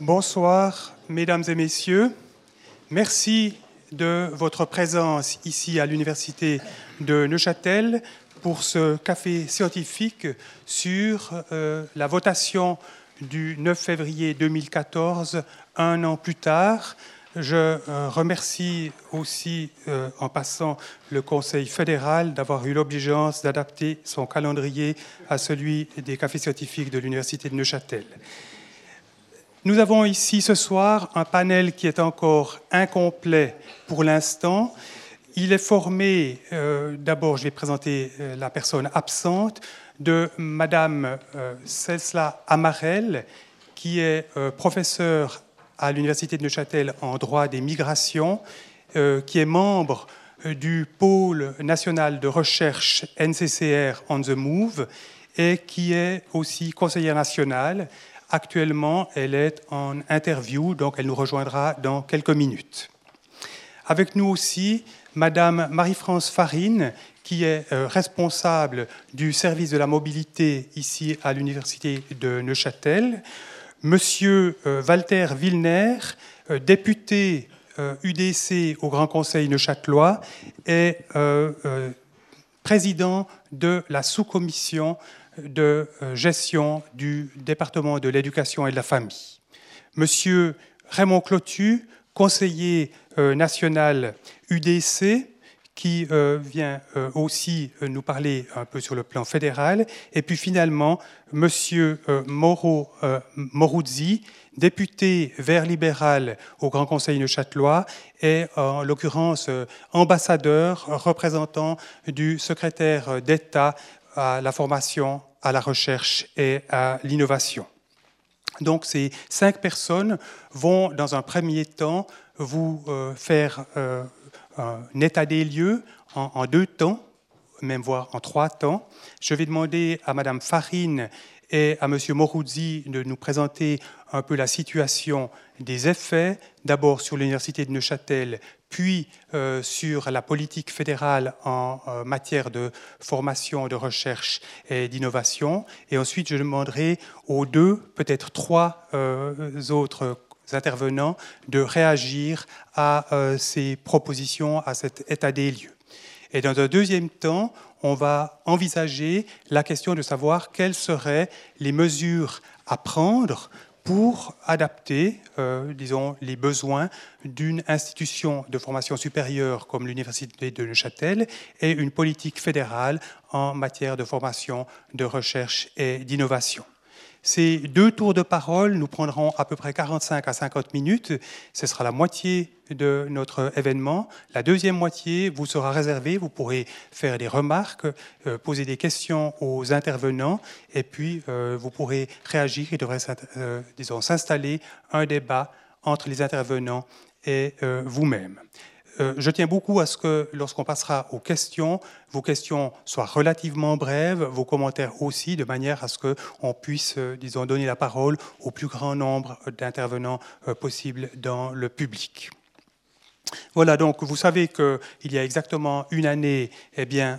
Bonsoir, mesdames et messieurs. Merci de votre présence ici à l'Université de Neuchâtel pour ce café scientifique sur la votation du 9 février 2014, un an plus tard. Je remercie aussi, en passant, le Conseil fédéral d'avoir eu l'obligeance d'adapter son calendrier à celui des cafés scientifiques de l'Université de Neuchâtel. Nous avons ici ce soir un panel qui est encore incomplet pour l'instant. Il est formé, d'abord je vais présenter la personne absente, de Madame Celsla Amarel, qui est professeure à l'Université de Neuchâtel en droit des migrations, qui est membre du pôle national de recherche NCCR On the Move et qui est aussi conseillère nationale. Actuellement, elle est en interview, donc elle nous rejoindra dans quelques minutes. Avec nous aussi, Madame Marie-France Farine, qui est responsable du service de la mobilité ici à l'Université de Neuchâtel. Monsieur Walter Wilner, député UDC au Grand Conseil neuchâtelois, est président de la sous-commission de gestion du département de l'éducation et de la famille. Monsieur Raymond Clotu, conseiller national UDC, qui vient aussi nous parler un peu sur le plan fédéral. Et puis finalement, monsieur Mauro Moruzzi, député Vert libéral au Grand Conseil neuchâtelois et en l'occurrence ambassadeur, représentant du secrétaire d'État à la formation, à la recherche et à l'innovation. Donc ces 5 personnes vont dans un premier temps vous faire un état des lieux en 2 temps, même voire en 3 temps. Je vais demander à Madame Farine et à Monsieur Moruzzi de nous présenter un peu la situation des effets, d'abord sur l'Université de Neuchâtel, puis sur la politique fédérale en matière de formation, de recherche et d'innovation. Et ensuite, je demanderai aux 2, peut-être 3 autres intervenants de réagir à ces propositions, à cet état des lieux. Et dans un deuxième temps, on va envisager la question de savoir quelles seraient les mesures à prendre pour adapter, disons, les besoins d'une institution de formation supérieure comme l'Université de Neuchâtel et une politique fédérale en matière de formation, de recherche et d'innovation. Ces 2 tours de parole nous prendront à peu près 45 à 50 minutes. Ce sera la moitié de notre événement. La deuxième moitié vous sera réservée. Vous pourrez faire des remarques, poser des questions aux intervenants et puis vous pourrez réagir. Il devrait s'installer un débat entre les intervenants et vous-même. Je tiens beaucoup à ce que, lorsqu'on passera aux questions, vos questions soient relativement brèves, vos commentaires aussi, de manière à ce qu'on puisse, disons, donner la parole au plus grand nombre d'intervenants possible dans le public. Voilà, donc vous savez qu'il y a exactement une année, eh bien,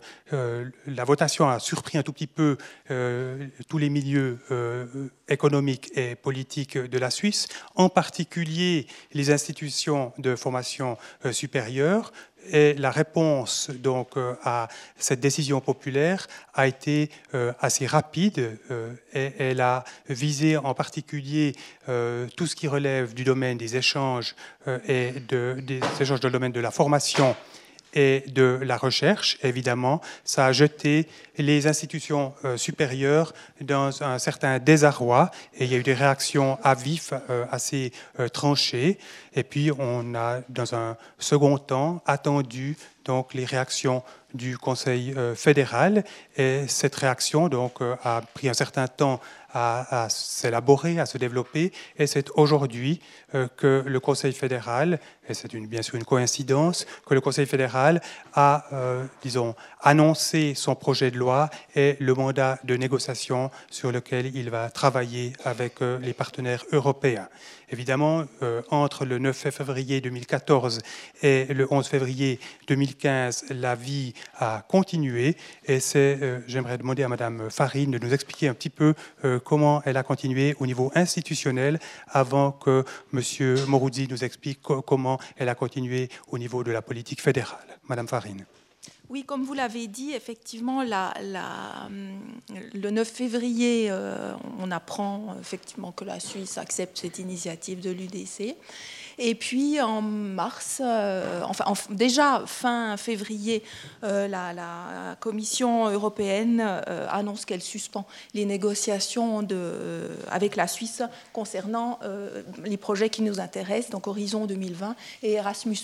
la votation a surpris un tout petit peu tous les milieux économiques et politiques de la Suisse, en particulier les institutions de formation supérieure. Et la réponse donc à cette décision populaire a été assez rapide et elle a visé en particulier tout ce qui relève du domaine des échanges et des échanges dans le domaine de la formation et de la recherche. Évidemment, ça a jeté les institutions supérieures dans un certain désarroi et il y a eu des réactions à vif assez tranchées. Et puis, on a, dans un second temps, attendu donc les réactions du Conseil fédéral. Et cette réaction donc, a pris un certain temps à s'élaborer, à se développer. Et c'est aujourd'hui que le Conseil fédéral, et c'est bien sûr une coïncidence, que le Conseil fédéral a, disons, annoncé son projet de loi et le mandat de négociation sur lequel il va travailler avec les partenaires européens. Évidemment, entre le 9 février 2014 et le 11 février 2015, 2015, la vie a continué. Et j'aimerais demander à Madame Farine de nous expliquer un petit peu comment elle a continué au niveau institutionnel avant que Monsieur Moruzzi nous explique comment elle a continué au niveau de la politique fédérale. Madame Farine. Oui, comme vous l'avez dit, effectivement, le 9 février, on apprend effectivement que la Suisse accepte cette initiative de l'UDC. Et puis en mars, déjà fin février, la Commission européenne annonce qu'elle suspend les négociations avec la Suisse concernant les projets qui nous intéressent, donc Horizon 2020 et Erasmus+.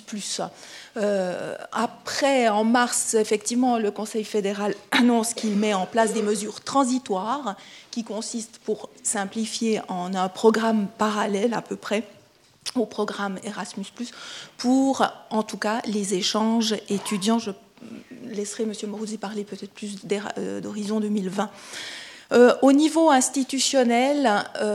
Après, en mars, effectivement, le Conseil fédéral annonce qu'il met en place des mesures transitoires qui consistent, pour simplifier, en un programme parallèle à peu près au programme Erasmus+, pour, en tout cas, les échanges étudiants. Je laisserai M. Moruzzi parler peut-être plus d'Horizon 2020. Au niveau institutionnel,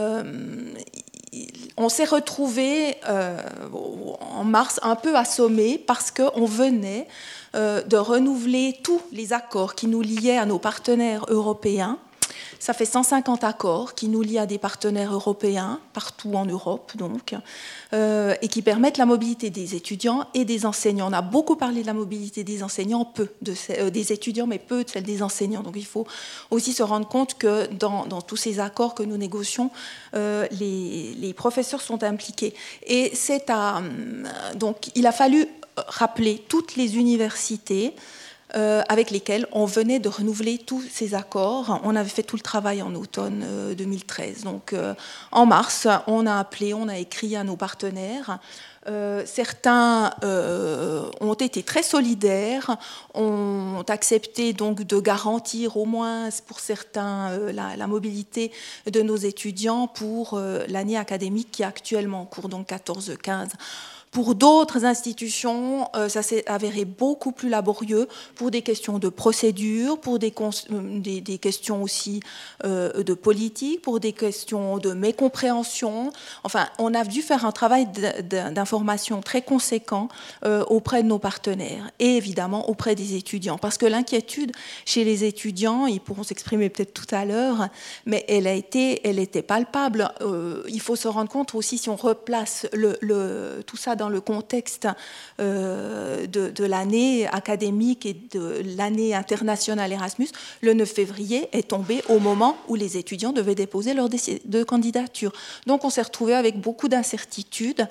on s'est retrouvé en mars un peu assommé parce qu'on venait de renouveler tous les accords qui nous liaient à nos partenaires européens. Ça fait 150 accords qui nous lient à des partenaires européens, partout en Europe, donc, et qui permettent la mobilité des étudiants et des enseignants. On a beaucoup parlé de la mobilité des enseignants, peu des étudiants, mais peu de celle des enseignants. Donc il faut aussi se rendre compte que dans tous ces accords que nous négocions, les professeurs sont impliqués. Et donc il a fallu rappeler toutes les universités avec lesquels on venait de renouveler tous ces accords. On avait fait tout le travail en automne 2013. Donc en mars, on a écrit à nos partenaires. Certains ont été très solidaires, ont accepté donc de garantir au moins pour certains la mobilité de nos étudiants pour l'année académique qui est actuellement en cours, donc 14-15. Pour d'autres institutions, ça s'est avéré beaucoup plus laborieux pour des questions de procédure, pour des questions aussi de politique, pour des questions de mécompréhension. Enfin, on a dû faire un travail d'information très conséquent auprès de nos partenaires et évidemment auprès des étudiants. Parce que l'inquiétude chez les étudiants, ils pourront s'exprimer peut-être tout à l'heure, mais elle était palpable. Il faut se rendre compte aussi, si on replace tout ça dans le contexte de l'année académique et de l'année internationale Erasmus, le 9 février est tombé au moment où les étudiants devaient déposer leur dossier de candidature. Donc on s'est retrouvé avec beaucoup d'incertitudes.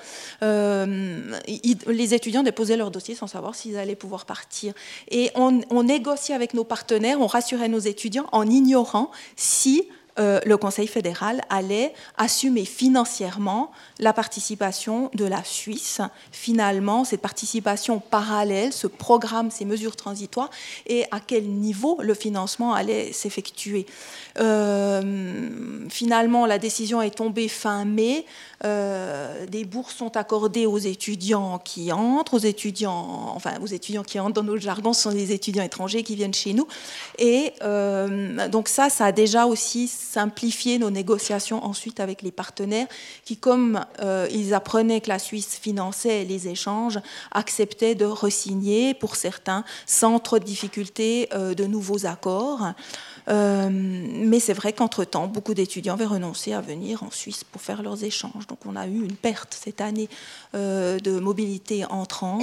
Les étudiants déposaient leur dossier sans savoir s'ils allaient pouvoir partir. Et on négociait avec nos partenaires, on rassurait nos étudiants en ignorant si le Conseil fédéral allait assumer financièrement la participation de la Suisse. Finalement, cette participation parallèle, ce programme, ces mesures transitoires, et à quel niveau le financement allait s'effectuer. Finalement, la décision est tombée fin mai. Des bourses sont accordées aux étudiants qui entrent, aux étudiants qui entrent dans notre jargon, ce sont des étudiants étrangers qui viennent chez nous. Et donc ça a déjà aussi simplifié nos négociations ensuite avec les partenaires qui, comme ils apprenaient que la Suisse finançait les échanges, acceptaient de re-signer pour certains sans trop de difficultés de nouveaux accords. Mais c'est vrai qu'entre-temps, beaucoup d'étudiants avaient renoncé à venir en Suisse pour faire leurs échanges. Donc on a eu une perte cette année de mobilité entrante.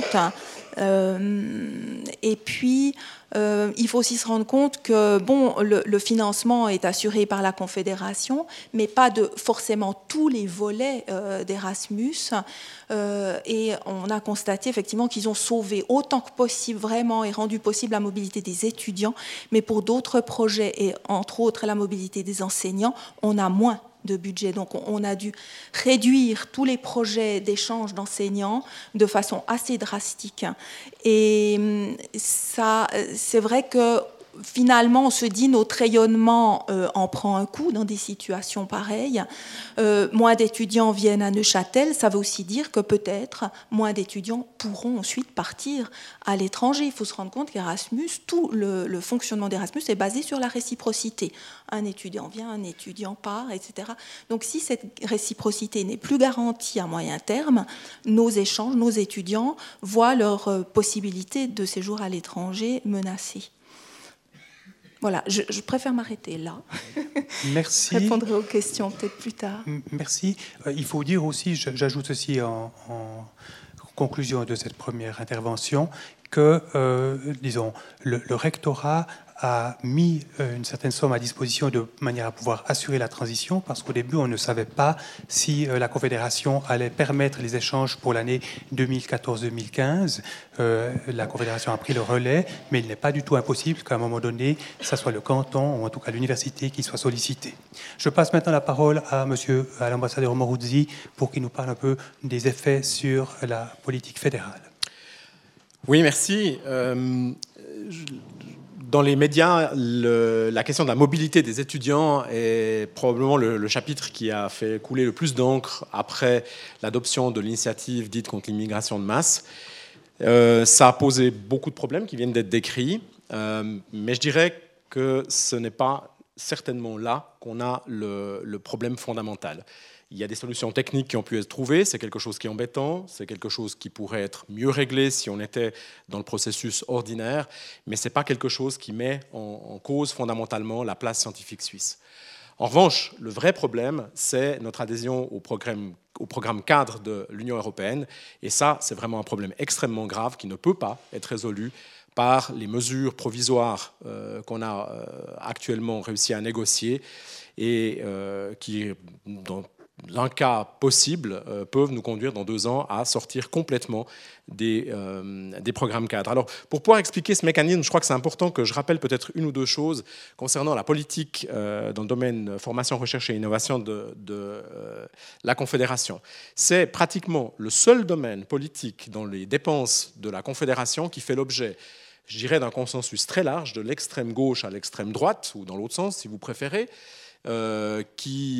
Et puis, il faut aussi se rendre compte que le financement est assuré par la Confédération, mais pas de forcément tous les volets d'Erasmus. Et on a constaté effectivement qu'ils ont sauvé autant que possible vraiment et rendu possible la mobilité des étudiants, mais pour d'autres projets et entre autres la mobilité des enseignants, on a moins de budget. Donc on a dû réduire tous les projets d'échange d'enseignants de façon assez drastique. Et ça, c'est vrai que finalement, on se dit notre rayonnement en prend un coup dans des situations pareilles. Moins d'étudiants viennent à Neuchâtel, ça veut aussi dire que peut-être moins d'étudiants pourront ensuite partir à l'étranger. Il faut se rendre compte qu'Erasmus, tout le fonctionnement d'Erasmus est basé sur la réciprocité. Un étudiant vient, un étudiant part, etc. Donc si cette réciprocité n'est plus garantie à moyen terme, nos échanges, nos étudiants voient leur possibilité de séjour à l'étranger menacée. Voilà, je préfère m'arrêter là. Merci. Je répondrai aux questions peut-être plus tard. Merci. Il faut dire aussi, j'ajoute aussi en conclusion de cette première intervention, que, disons, le rectorat a mis une certaine somme à disposition de manière à pouvoir assurer la transition, parce qu'au début, on ne savait pas si la Confédération allait permettre les échanges pour l'année 2014-2015. La Confédération a pris le relais, mais il n'est pas du tout impossible qu'à un moment donné, ça soit le canton, ou en tout cas l'université, qui soit sollicité. Je passe maintenant la parole à l'ambassadeur Moruzzi pour qu'il nous parle un peu des effets sur la politique fédérale. Oui, merci. Dans les médias, la question de la mobilité des étudiants est probablement le chapitre qui a fait couler le plus d'encre après l'adoption de l'initiative dite contre l'immigration de masse. Ça a posé beaucoup de problèmes qui viennent d'être décrits, mais je dirais que ce n'est pas certainement là qu'on a le problème fondamental. Il y a des solutions techniques qui ont pu être trouvées, c'est quelque chose qui est embêtant, c'est quelque chose qui pourrait être mieux réglé si on était dans le processus ordinaire, mais ce n'est pas quelque chose qui met en cause fondamentalement la place scientifique suisse. En revanche, le vrai problème, c'est notre adhésion au programme cadre de l'Union européenne, et ça, c'est vraiment un problème extrêmement grave qui ne peut pas être résolu par les mesures provisoires qu'on a actuellement réussi à négocier et qui, dans un cas possible, peuvent nous conduire dans 2 ans à sortir complètement des programmes cadres. Alors, pour pouvoir expliquer ce mécanisme, je crois que c'est important que je rappelle peut-être une ou deux choses concernant la politique dans le domaine formation, recherche et innovation de la Confédération. C'est pratiquement le seul domaine politique dans les dépenses de la Confédération qui fait l'objet, je dirais, d'un consensus très large, de l'extrême gauche à l'extrême droite, ou dans l'autre sens, si vous préférez, qui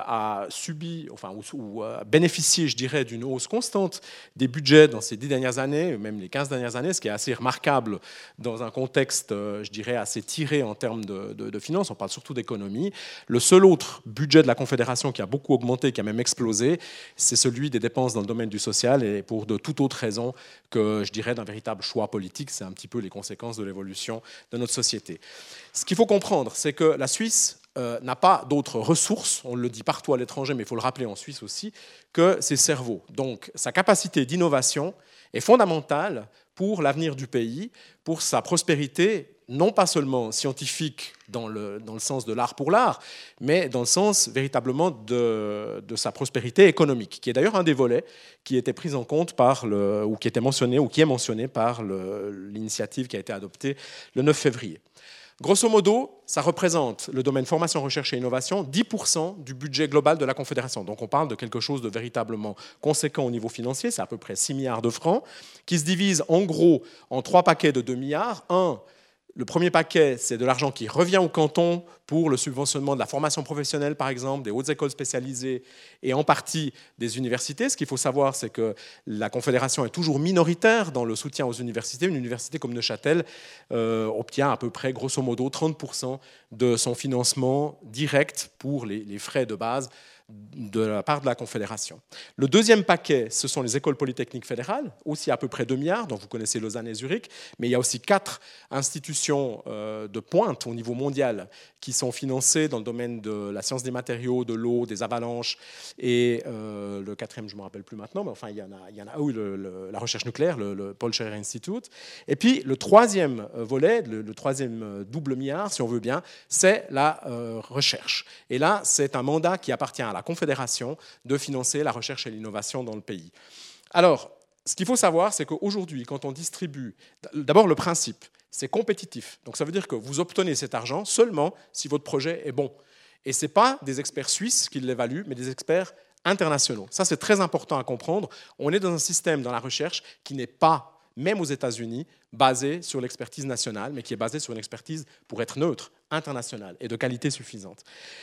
a subi, enfin, ou a bénéficié, je dirais, d'une hausse constante des budgets dans ces 10 dernières années, même les 15 dernières années, ce qui est assez remarquable dans un contexte, je dirais, assez tiré en termes de finances. On parle surtout d'économie. Le seul autre budget de la Confédération qui a beaucoup augmenté, qui a même explosé, c'est celui des dépenses dans le domaine du social, et pour de toute autre raison que, je dirais, d'un véritable choix politique. C'est un petit peu les conséquences de l'évolution de notre société. Ce qu'il faut comprendre, c'est que la Suisse n'a pas d'autres ressources, on le dit partout à l'étranger, mais il faut le rappeler en Suisse aussi, que ses cerveaux. Donc sa capacité d'innovation est fondamentale pour l'avenir du pays, pour sa prospérité, non pas seulement scientifique dans le sens de l'art pour l'art, mais dans le sens véritablement de sa prospérité économique, qui est d'ailleurs un des volets qui était pris en compte ou qui était mentionné, ou qui est mentionné par l'initiative qui a été adoptée le 9 février. Grosso modo, ça représente le domaine formation, recherche et innovation, 10% du budget global de la Confédération. Donc on parle de quelque chose de véritablement conséquent au niveau financier, c'est à peu près 6 milliards de francs, qui se divise en gros en 3 paquets de 2 milliards. Le premier paquet, c'est de l'argent qui revient au canton pour le subventionnement de la formation professionnelle, par exemple, des hautes écoles spécialisées et en partie des universités. Ce qu'il faut savoir, c'est que la Confédération est toujours minoritaire dans le soutien aux universités. Une université comme Neuchâtel obtient à peu près, grosso modo, 30% de son financement direct pour les frais de base de la part de la Confédération. Le deuxième paquet, ce sont les écoles polytechniques fédérales, aussi à peu près 2 milliards, dont vous connaissez Lausanne et Zurich, mais il y a aussi 4 institutions de pointe au niveau mondial qui sont financées dans le domaine de la science des matériaux, de l'eau, des avalanches, et le 4e, je ne me rappelle plus maintenant, mais enfin, il y en a la recherche nucléaire, le Paul Scherrer Institute. Et puis, le 3e volet, le 3e double milliard, si on veut bien, c'est la recherche. Et là, c'est un mandat qui appartient à la Confédération de financer la recherche et l'innovation dans le pays. Alors, ce qu'il faut savoir, c'est qu'aujourd'hui, quand on distribue, d'abord le principe, c'est compétitif. Donc ça veut dire que vous obtenez cet argent seulement si votre projet est bon. Et ce n'est pas des experts suisses qui l'évaluent, mais des experts internationaux. Ça, c'est très important à comprendre. On est dans un système dans la recherche qui n'est pas même aux États-Unis, basé sur l'expertise nationale, mais qui est basé sur une expertise, pour être neutre, internationale et de qualité suffisante.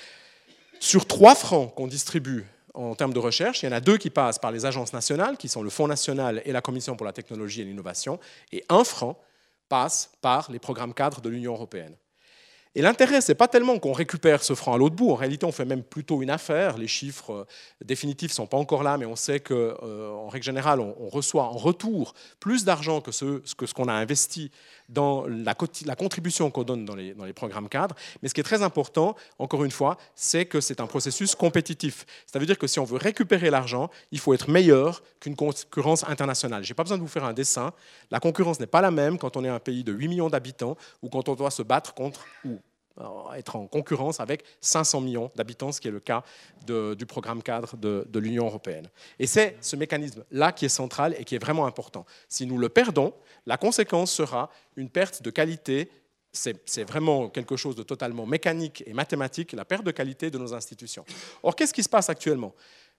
Sur 3 francs qu'on distribue en termes de recherche, il y en a 2 qui passent par les agences nationales, qui sont le Fonds national et la Commission pour la technologie et l'innovation, et 1 franc passe par les programmes cadres de l'Union européenne. Et l'intérêt, ce n'est pas tellement qu'on récupère ce franc à l'autre bout. En réalité, on fait même plutôt une affaire. Les chiffres définitifs ne sont pas encore là, mais on sait qu'en règle générale, on reçoit en retour plus d'argent que ce qu'on a investi dans la contribution qu'on donne dans les programmes cadres. Mais ce qui est très important, encore une fois, c'est que c'est un processus compétitif. Ça veut dire que si on veut récupérer l'argent, il faut être meilleur qu'une concurrence internationale. Je n'ai pas besoin de vous faire un dessin. La concurrence n'est pas la même quand on est un pays de 8 millions d'habitants ou quand on doit se battre contre ou être en concurrence avec 500 millions d'habitants, ce qui est le cas du programme cadre de l'Union européenne. Et c'est ce mécanisme-là qui est central et qui est vraiment important. Si nous le perdons, la conséquence sera une perte de qualité. C'est vraiment quelque chose de totalement mécanique et mathématique, la perte de qualité de nos institutions. Or, qu'est-ce qui se passe actuellement ?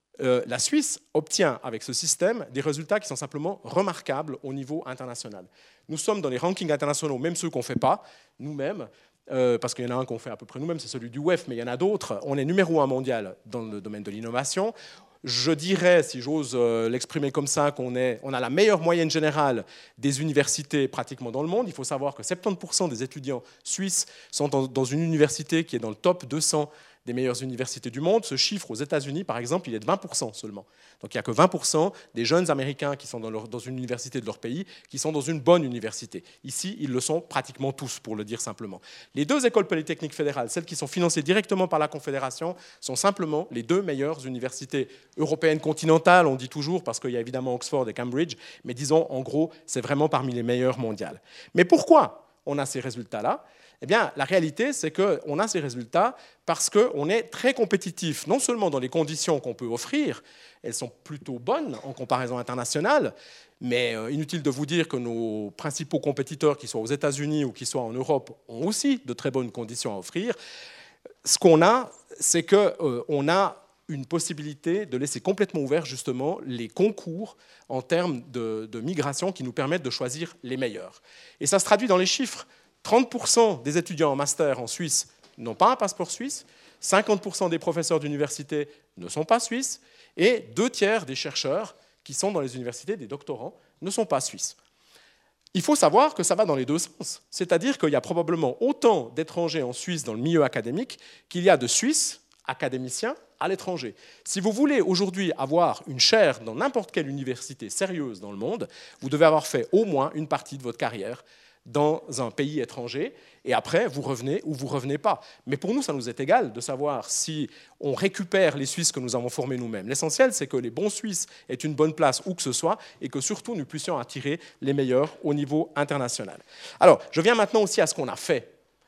La Suisse obtient avec ce système des résultats qui sont simplement remarquables au niveau international. Nous sommes dans les rankings internationaux, même ceux qu'on ne fait pas nous-mêmes, parce qu'il y en a un qu'on fait à peu près nous-mêmes, c'est celui du WEF, mais il y en a d'autres. On est numéro 1 mondial dans le domaine de l'innovation. Je dirais, si j'ose l'exprimer comme ça, qu'on a la meilleure moyenne générale des universités pratiquement dans le monde. Il faut savoir que 70% des étudiants suisses sont dans une université qui est dans le top 200 des meilleures universités du monde. Ce chiffre aux États-Unis, par exemple, il est de 20% seulement. Donc il n'y a que 20% des jeunes Américains qui sont dans une université de leur pays qui sont dans une bonne université. Ici, ils le sont pratiquement tous, pour le dire simplement. Les 2 écoles polytechniques fédérales, celles qui sont financées directement par la Confédération, sont simplement les 2 meilleures universités européennes continentales, on dit toujours, parce qu'il y a évidemment Oxford et Cambridge, mais disons, en gros, c'est vraiment parmi les meilleures mondiales. Mais pourquoi on a ces résultats-là ? Eh bien, la réalité, c'est qu'on a ces résultats parce qu'on est très compétitif, non seulement dans les conditions qu'on peut offrir, elles sont plutôt bonnes en comparaison internationale, mais inutile de vous dire que nos principaux compétiteurs, qu'ils soient aux États-Unis ou qu'ils soient en Europe, ont aussi de très bonnes conditions à offrir. Ce qu'on a, c'est qu'on a une possibilité de laisser complètement ouvert justement les concours en termes de migration qui nous permettent de choisir les meilleurs. Et ça se traduit dans les chiffres. 30% des étudiants en master en Suisse n'ont pas un passeport suisse, 50% des professeurs d'université ne sont pas suisses, et 2/3 des chercheurs qui sont dans les universités, des doctorants, ne sont pas suisses. Il faut savoir que ça va dans les 2 sens. C'est-à-dire qu'il y a probablement autant d'étrangers en Suisse dans le milieu académique qu'il y a de Suisses académiciens à l'étranger. Si vous voulez aujourd'hui avoir une chaire dans n'importe quelle université sérieuse dans le monde, vous devez avoir fait au moins une partie de votre carrière dans un pays étranger, et après, vous revenez ou vous ne revenez pas. Mais pour nous, ça nous est égal de savoir si on récupère les Suisses que nous avons formés nous-mêmes. L'essentiel, c'est que les bons Suisses aient une bonne place où que ce soit, et que surtout, nous puissions attirer les meilleurs au niveau international. Alors, je viens maintenant aussi à ce qu'on a fait.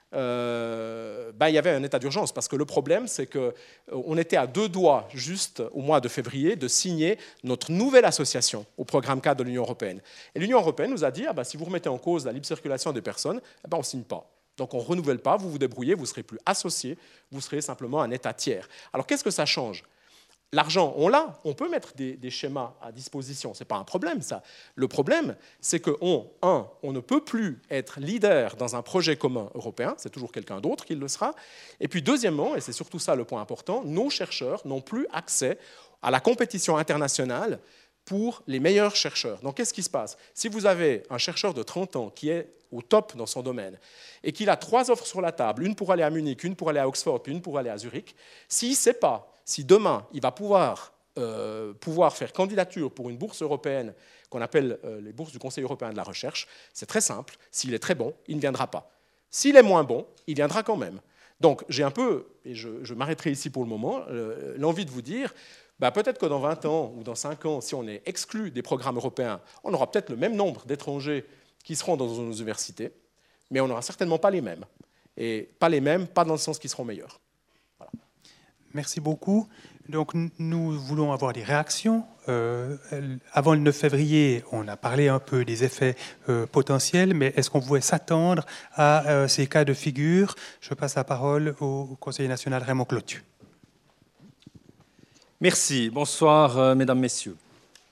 Il y avait un état d'urgence, parce que le problème, c'est qu'on était à 2 doigts, juste au mois de février, de signer notre nouvelle association au programme cadre de l'Union européenne. Et l'Union européenne nous a dit, si vous remettez en cause la libre circulation des personnes, on ne signe pas. Donc on ne renouvelle pas, vous vous débrouillez, vous ne serez plus associé, vous serez simplement un État tiers. Alors qu'est-ce que ça change ? L'argent, on l'a, on peut mettre des schémas à disposition, ce n'est pas un problème ça. Le problème, c'est on ne peut plus être leader dans un projet commun européen, c'est toujours quelqu'un d'autre qui le sera. Et puis deuxièmement, et c'est surtout ça le point important, nos chercheurs n'ont plus accès à la compétition internationale pour les meilleurs chercheurs. Donc qu'est-ce qui se passe ? Si vous avez un chercheur de 30 ans qui est au top dans son domaine et qu'il a 3 offres sur la table, une pour aller à Munich, une pour aller à Oxford, puis une pour aller à Zurich, s'il ne sait pas si demain, il va pouvoir faire candidature pour une bourse européenne qu'on appelle les bourses du Conseil européen de la recherche, c'est très simple. S'il est très bon, il ne viendra pas. S'il est moins bon, il viendra quand même. Donc j'ai un peu, et je m'arrêterai ici pour le moment, l'envie de vous dire, peut-être que dans 20 ans ou dans 5 ans, si on est exclu des programmes européens, on aura peut-être le même nombre d'étrangers qui seront dans nos universités, mais on n'aura certainement pas les mêmes. Et pas les mêmes, pas dans le sens qu'ils seront meilleurs. Voilà. Merci beaucoup. Donc, nous voulons avoir des réactions. Avant le 9 février, on a parlé un peu des effets potentiels, mais est-ce qu'on pouvait s'attendre à ces cas de figure ? Je passe la parole au conseiller national Raymond Clotu. Merci. Bonsoir, mesdames, messieurs.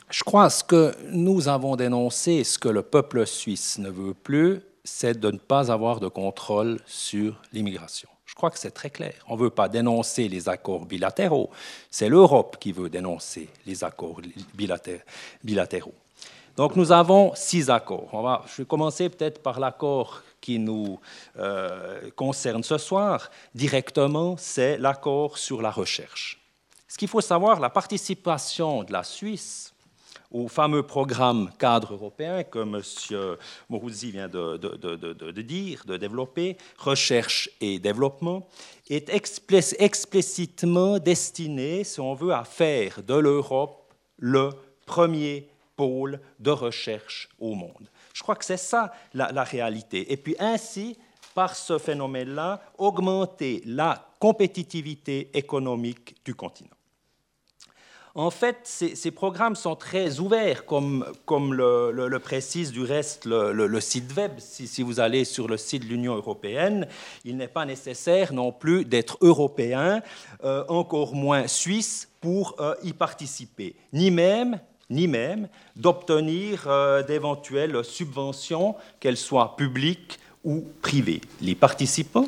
Je crois que ce que nous avons dénoncé, ce que le peuple suisse ne veut plus, c'est de ne pas avoir de contrôle sur l'immigration. Je crois que c'est très clair. On ne veut pas dénoncer les accords bilatéraux. C'est l'Europe qui veut dénoncer les accords bilatéraux. Donc nous avons 6 accords. Je vais commencer peut-être par l'accord qui nous concerne ce soir. Directement, c'est l'accord sur la recherche. Ce qu'il faut savoir, la participation de la Suisse au fameux programme cadre européen que M. Morouzzi vient de développer, recherche et développement, est explicitement destiné, si on veut, à faire de l'Europe le premier pôle de recherche au monde. Je crois que c'est ça la réalité. Et puis ainsi, par ce phénomène-là, augmenter la compétitivité économique du continent. En fait, ces programmes sont très ouverts, comme le précise du reste le site web. Si vous allez sur le site de l'Union européenne, il n'est pas nécessaire non plus d'être européen, encore moins suisse, pour y participer, ni même d'obtenir d'éventuelles subventions, qu'elles soient publiques ou privées. Les participants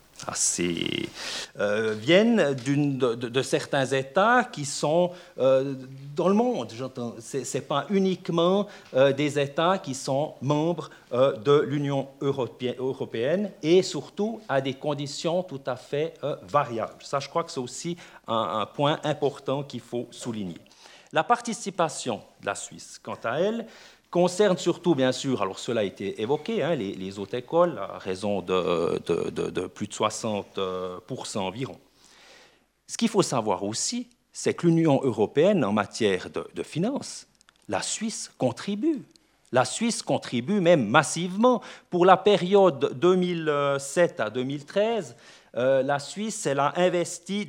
viennent de certains États qui sont dans le monde, j'entends. Ce n'est pas uniquement des États qui sont membres de l'Union européenne et surtout à des conditions tout à fait variables. Ça, je crois que c'est aussi un point important qu'il faut souligner. La participation de la Suisse, quant à elle, concerne surtout, bien sûr, alors cela a été évoqué, les hautes écoles, à raison de plus de 60% environ. Ce qu'il faut savoir aussi, c'est que l'Union européenne, en matière de finances, la Suisse contribue. La Suisse contribue même massivement. Pour la période 2007 à 2013, la Suisse elle a investi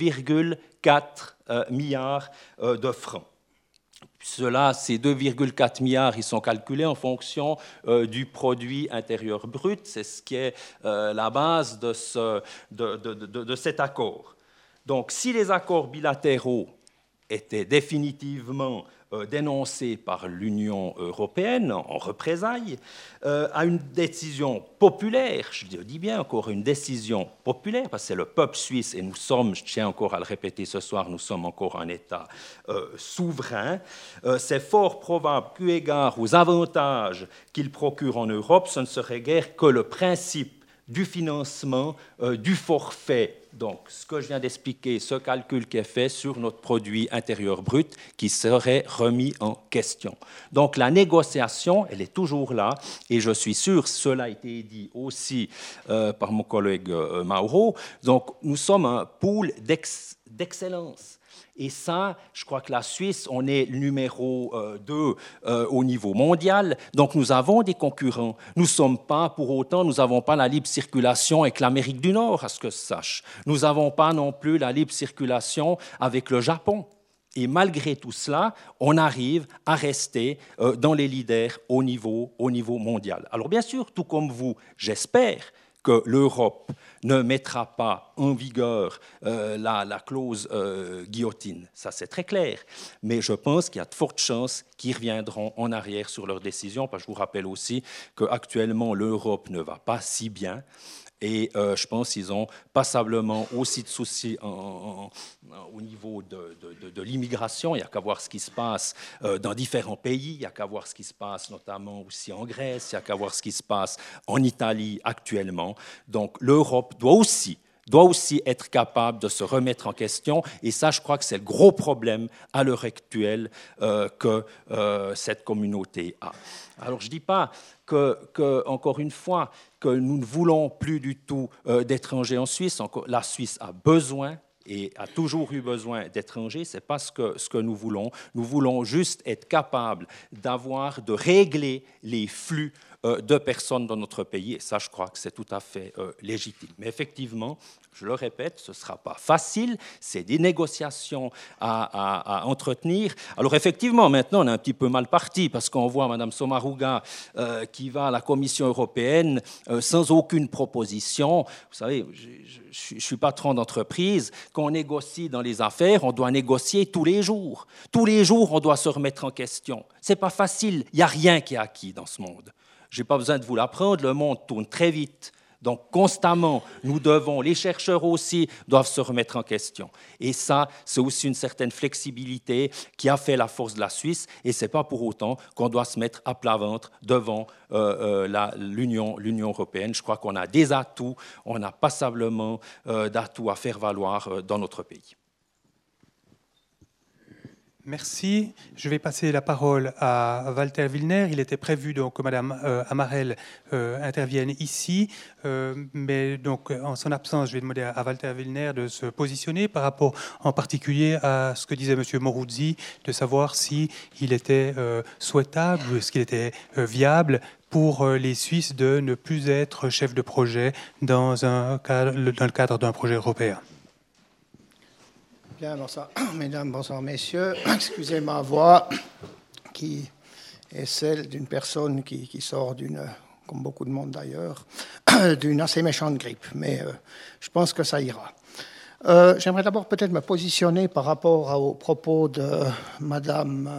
2,4 milliards de francs. Ces 2,4 milliards, ils sont calculés en fonction du produit intérieur brut. C'est ce qui est la base de cet accord. Donc, si les accords bilatéraux étaient définitivement dénoncés par l'Union européenne en représailles, à une décision populaire, je dis bien encore une décision populaire, parce que c'est le peuple suisse, et nous sommes, je tiens encore à le répéter ce soir, nous sommes encore un État souverain, c'est fort probable qu'eu égard aux avantages qu'il procure en Europe, ce ne serait guère que le principe du financement, du forfait. Donc, ce que je viens d'expliquer, ce calcul qui est fait sur notre produit intérieur brut, qui serait remis en question. Donc, la négociation, elle est toujours là, et je suis sûr, cela a été dit aussi par mon collègue Mauro, donc nous sommes un pool d'excellence. Et ça, je crois que la Suisse, on est numéro 2 au niveau mondial. Donc, nous avons des concurrents. Nous ne sommes pas, pour autant, nous n'avons pas la libre circulation avec l'Amérique du Nord, à ce que je sache. Nous n'avons pas non plus la libre circulation avec le Japon. Et malgré tout cela, on arrive à rester dans les leaders au niveau mondial. Alors, bien sûr, tout comme vous, j'espère que l'Europe ne mettra pas en vigueur la clause guillotine. Ça, c'est très clair. Mais je pense qu'il y a de fortes chances qu'ils reviendront en arrière sur leurs décisions, parce que je vous rappelle aussi qu'actuellement, l'Europe ne va pas si bien. Et je pense qu'ils ont passablement aussi de soucis au niveau de l'immigration. Il n'y a qu'à voir ce qui se passe dans différents pays. Il n'y a qu'à voir ce qui se passe notamment aussi en Grèce. Il n'y a qu'à voir ce qui se passe en Italie actuellement. Donc l'Europe doit aussi être capable de se remettre en question. Et ça, je crois que c'est le gros problème à l'heure actuelle que cette communauté a. Alors, je ne dis pas encore une fois, que nous ne voulons plus du tout d'étrangers en Suisse. La Suisse a besoin et a toujours eu besoin d'étrangers. Ce n'est pas ce que nous voulons. Nous voulons juste être capables de régler les flux de personnes dans notre pays. Et ça, je crois que c'est tout à fait légitime. Mais effectivement, je le répète, ce ne sera pas facile, c'est des négociations à entretenir. Alors effectivement, maintenant, on est un petit peu mal parti parce qu'on voit Mme Sommaruga qui va à la Commission européenne sans aucune proposition. Vous savez, je suis patron d'entreprise. Quand on négocie dans les affaires, on doit négocier tous les jours. Tous les jours, on doit se remettre en question. Ce n'est pas facile, il n'y a rien qui est acquis dans ce monde. Je n'ai pas besoin de vous l'apprendre, le monde tourne très vite. Donc, constamment, les chercheurs aussi doivent se remettre en question. Et ça, c'est aussi une certaine flexibilité qui a fait la force de la Suisse. Et ce n'est pas pour autant qu'on doit se mettre à plat ventre devant l'Union européenne. Je crois qu'on a des atouts, on a passablement d'atouts à faire valoir dans notre pays. Merci. Je vais passer la parole à Walter Wilner. Il était prévu donc, que Mme Amarel intervienne ici, mais donc, en son absence, je vais demander à Walter Wilner de se positionner par rapport en particulier à ce que disait M. Moruzzi, de savoir s'il était souhaitable, s'il était viable pour les Suisses de ne plus être chef de projet dans le cadre d'un projet européen. Bien, bonsoir, mesdames, bonsoir, messieurs. Excusez ma voix, qui est celle d'une personne qui sort comme beaucoup de monde d'ailleurs, d'une assez méchante grippe. Mais je pense que ça ira. J'aimerais d'abord peut-être me positionner par rapport aux propos de Madame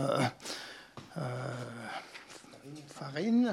Farine.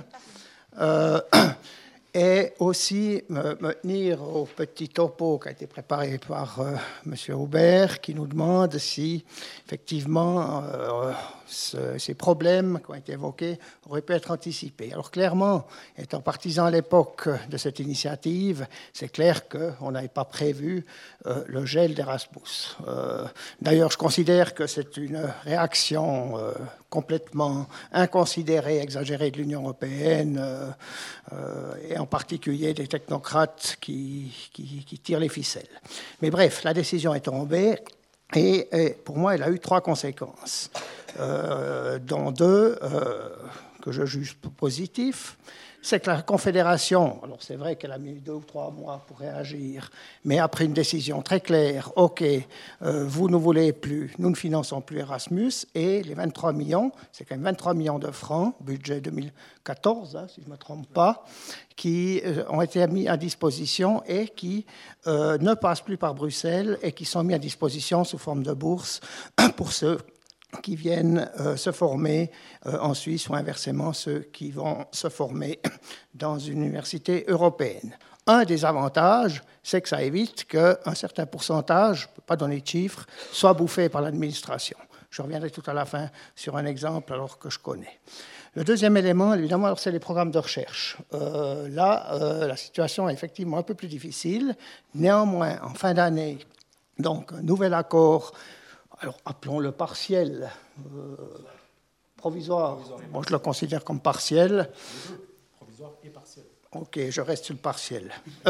Et aussi me tenir au petit topo qui a été préparé par M. Aubert, qui nous demande si, effectivement, ces problèmes qui ont été évoqués auraient pu être anticipés. Alors clairement, étant partisan à l'époque de cette initiative, c'est clair qu'on n'avait pas prévu le gel d'Erasmus. D'ailleurs, je considère que c'est une réaction complètement inconsidérée, exagérée de l'Union européenne, et en particulier des technocrates qui tirent les ficelles. Mais bref, la décision est tombée. Et pour moi, elle a eu 3 conséquences, dont 2 que je juge positifs. C'est que la Confédération, alors c'est vrai qu'elle a mis 2 ou 3 mois pour réagir, mais a pris une décision très claire. OK, vous ne voulez plus, nous ne finançons plus Erasmus, et les 23 millions, c'est quand même 23 millions de francs, budget 2014, si je ne me trompe pas, qui ont été mis à disposition et qui ne passent plus par Bruxelles et qui sont mis à disposition sous forme de bourse pour ceux qui viennent se former en Suisse ou inversement ceux qui vont se former dans une université européenne. Un des avantages, c'est que ça évite qu'un certain pourcentage, je ne peux pas donner de chiffres, soit bouffé par l'administration. Je reviendrai tout à la fin sur un exemple alors que je connais. Le deuxième élément, évidemment, c'est les programmes de recherche. Là, la situation est effectivement un peu plus difficile. Néanmoins, en fin d'année, donc un nouvel accord, alors appelons-le partiel, provisoire. Moi, je le considère comme partiel. Provisoire et partiel. OK, je reste sur le partiel.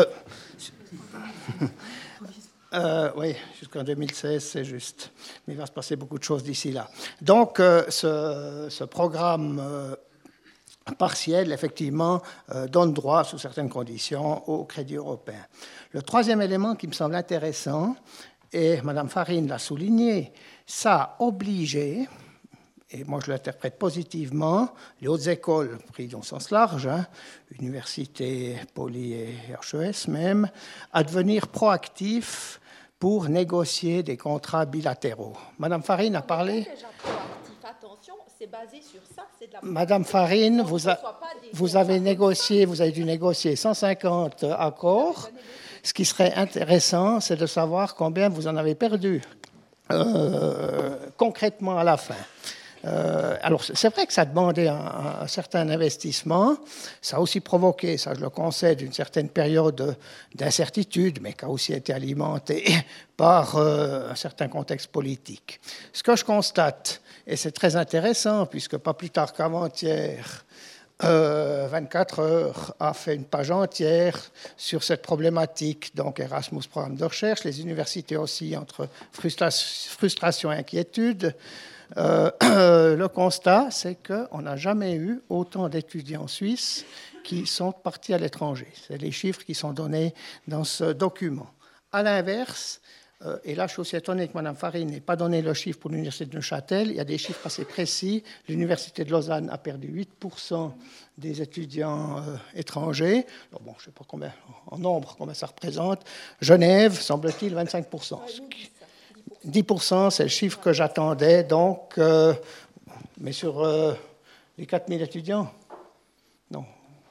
Oui, jusqu'en 2016, c'est juste. Mais il va se passer beaucoup de choses d'ici là. Donc, ce programme partiel, effectivement, donne droit, sous certaines conditions, au crédit européen. Le troisième élément qui me semble intéressant, et Mme Farine l'a souligné, ça a obligé, et moi je l'interprète positivement, les hautes écoles, prises dans le sens large, universités, Poly et HES même, à devenir proactifs pour négocier des contrats bilatéraux. Mme Farine a parlé... Attention, c'est basé sur ça, c'est de la... Madame Farine, vous avez dû négocier 150 accords. Ce qui serait intéressant, c'est de savoir combien vous en avez perdu concrètement à la fin. Alors, c'est vrai que ça demandait un certain investissement. Ça a aussi provoqué, ça je le concède, une certaine période d'incertitude, mais qui a aussi été alimentée par un certain contexte politique. Ce que je constate, et c'est très intéressant, puisque pas plus tard qu'avant-hier, 24 heures a fait une page entière sur cette problématique, donc Erasmus, programme de recherche, les universités aussi entre frustration et inquiétude. Le constat, c'est qu'on n'a jamais eu autant d'étudiants suisses qui sont partis à l'étranger. C'est les chiffres qui sont donnés dans ce document. À l'inverse, et là je suis aussi étonné que Mme Farine n'ait pas donné le chiffre pour l'Université de Neuchâtel, il y a des chiffres assez précis. L'Université de Lausanne a perdu 8% des étudiants étrangers. Alors bon, je ne sais pas combien, en nombre combien ça représente. Genève, semble-t-il, 25%. 10%, c'est le chiffre que j'attendais. Donc, mais sur les 4000 étudiants, non.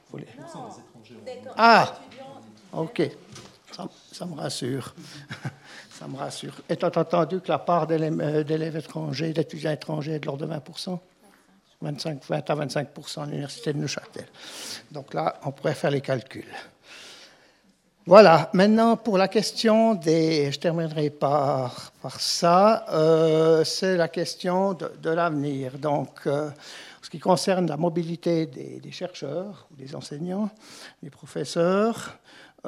Ah, ok. Ça me rassure. Ça me rassure. Étant entendu que la part d'élèves étrangers, d'étudiants étrangers est de l'ordre de 20%, 20 à 25% à l'Université de Neuchâtel. Donc là, on pourrait faire les calculs. Voilà. Maintenant, pour la question des... Je terminerai par ça. C'est la question de l'avenir. Donc, ce qui concerne la mobilité des chercheurs, des enseignants, des professeurs,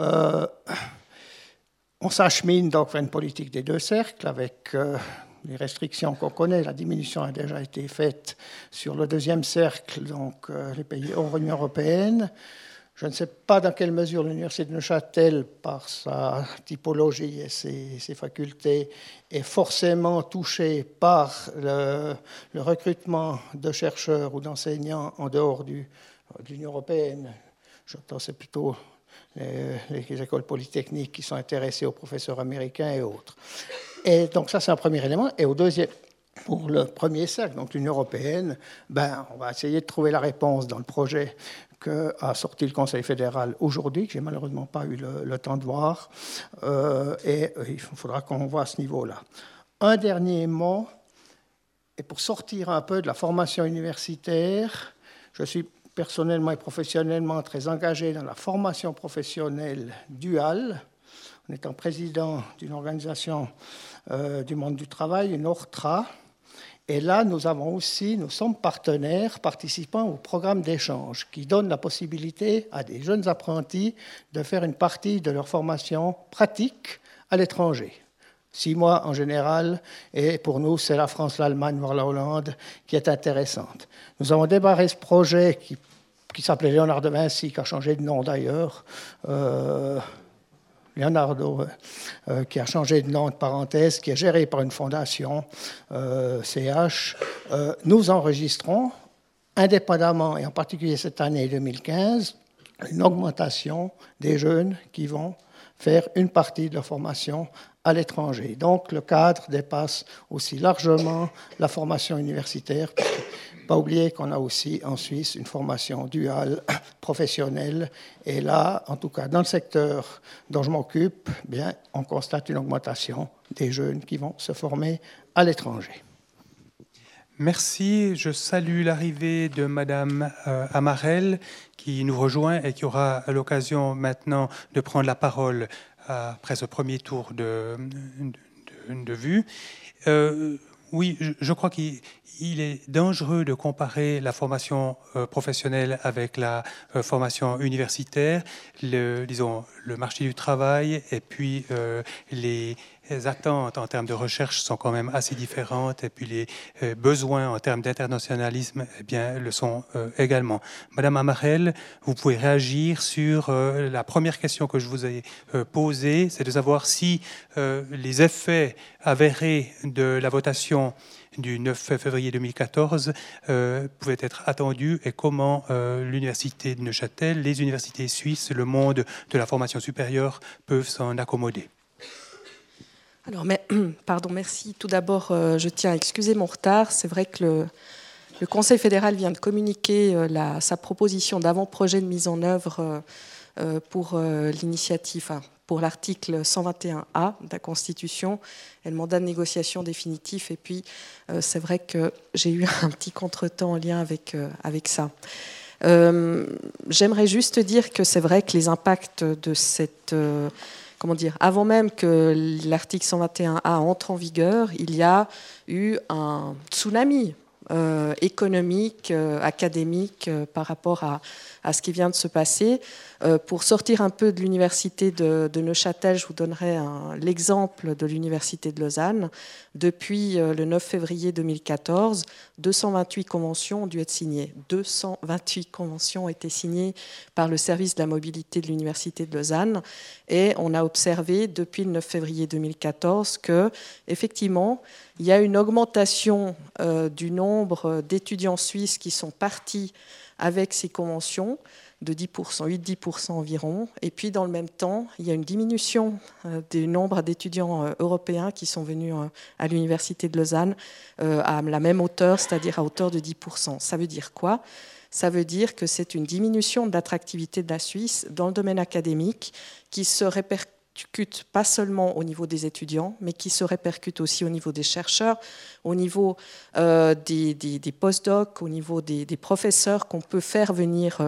on s'achemine donc vers une politique des deux cercles avec les restrictions qu'on connaît. La diminution a déjà été faite sur le deuxième cercle, donc les pays hors Union européenne. Je ne sais pas dans quelle mesure l'Université de Neuchâtel, par sa typologie et ses facultés, est forcément touchée par le recrutement de chercheurs ou d'enseignants en dehors de l'Union européenne. J'entends, c'est plutôt les écoles polytechniques qui sont intéressées aux professeurs américains et autres. Et donc ça, c'est un premier élément. Et au deuxième, pour le premier cercle, donc l'Union européenne, on va essayer de trouver la réponse dans le projet qu'a sorti le Conseil fédéral aujourd'hui, que j'ai malheureusement pas eu le temps de voir, et il faudra qu'on voit à ce niveau-là. Un dernier mot, et pour sortir un peu de la formation universitaire, je suis personnellement et professionnellement très engagé dans la formation professionnelle duale, en étant président d'une organisation du monde du travail, une ORTRA. Et là, nous sommes partenaires participants au programme d'échange qui donne la possibilité à des jeunes apprentis de faire une partie de leur formation pratique à l'étranger. 6 mois en général, et pour nous, c'est la France, l'Allemagne, voire la Hollande, qui est intéressante. Nous avons démarré ce projet qui s'appelait Léonard de Vinci, qui a changé de nom d'ailleurs, Leonardo, qui a changé de nom de parenthèse, qui est géré par une fondation, CH. Nous enregistrons, indépendamment, et en particulier cette année 2015, une augmentation des jeunes qui vont faire une partie de leur formation à l'étranger. Donc le cadre dépasse aussi largement la formation universitaire. Pas oublier qu'on a aussi en Suisse une formation duale professionnelle. Et là, en tout cas dans le secteur dont je m'occupe, on constate une augmentation des jeunes qui vont se former à l'étranger. Merci. Je salue l'arrivée de Madame Amarel qui nous rejoint et qui aura l'occasion maintenant de prendre la parole après ce premier tour de vue. Oui, je crois qu'il est dangereux de comparer la formation professionnelle avec la formation universitaire. Le marché du travail et puis les attentes en termes de recherche sont quand même assez différentes et puis les besoins en termes d'internationalisme le sont également. Madame Amarel, vous pouvez réagir sur la première question que je vous ai posée, c'est de savoir si les effets avérés de la votation du 9 février 2014 pouvaient être attendus et comment l'Université de Neuchâtel, les universités suisses, le monde de la formation supérieure peuvent s'en accommoder. Alors, merci. Tout d'abord, je tiens à excuser mon retard. C'est vrai que le Conseil fédéral vient de communiquer sa proposition d'avant-projet de mise en œuvre pour l'initiative, pour l'article 121A de la Constitution et le mandat de négociation définitif. Et puis, c'est vrai que j'ai eu un petit contretemps en lien avec ça. J'aimerais juste dire que c'est vrai que les impacts de cette... avant même que l'article 121A entre en vigueur, il y a eu un tsunami économique, académique par rapport à ce qui vient de se passer. Pour sortir un peu de l'université de Neuchâtel, je vous donnerai l'exemple de l'université de Lausanne. Depuis le 9 février 2014, 228 conventions ont dû être signées. 228 conventions ont été signées par le service de la mobilité de l'université de Lausanne. Et on a observé depuis le 9 février 2014 que, effectivement, il y a une augmentation du nombre d'étudiants suisses qui sont partis avec ces conventions de 10%, 8-10% environ. Et puis, dans le même temps, il y a une diminution du nombre d'étudiants européens qui sont venus à l'université de Lausanne à la même hauteur, c'est-à-dire à hauteur de 10%. Ça veut dire quoi ? Ça veut dire que c'est une diminution de l'attractivité de la Suisse dans le domaine académique qui se répercute pas seulement au niveau des étudiants, mais qui se répercute aussi au niveau des chercheurs, au niveau des postdocs, au niveau des professeurs qu'on peut faire venir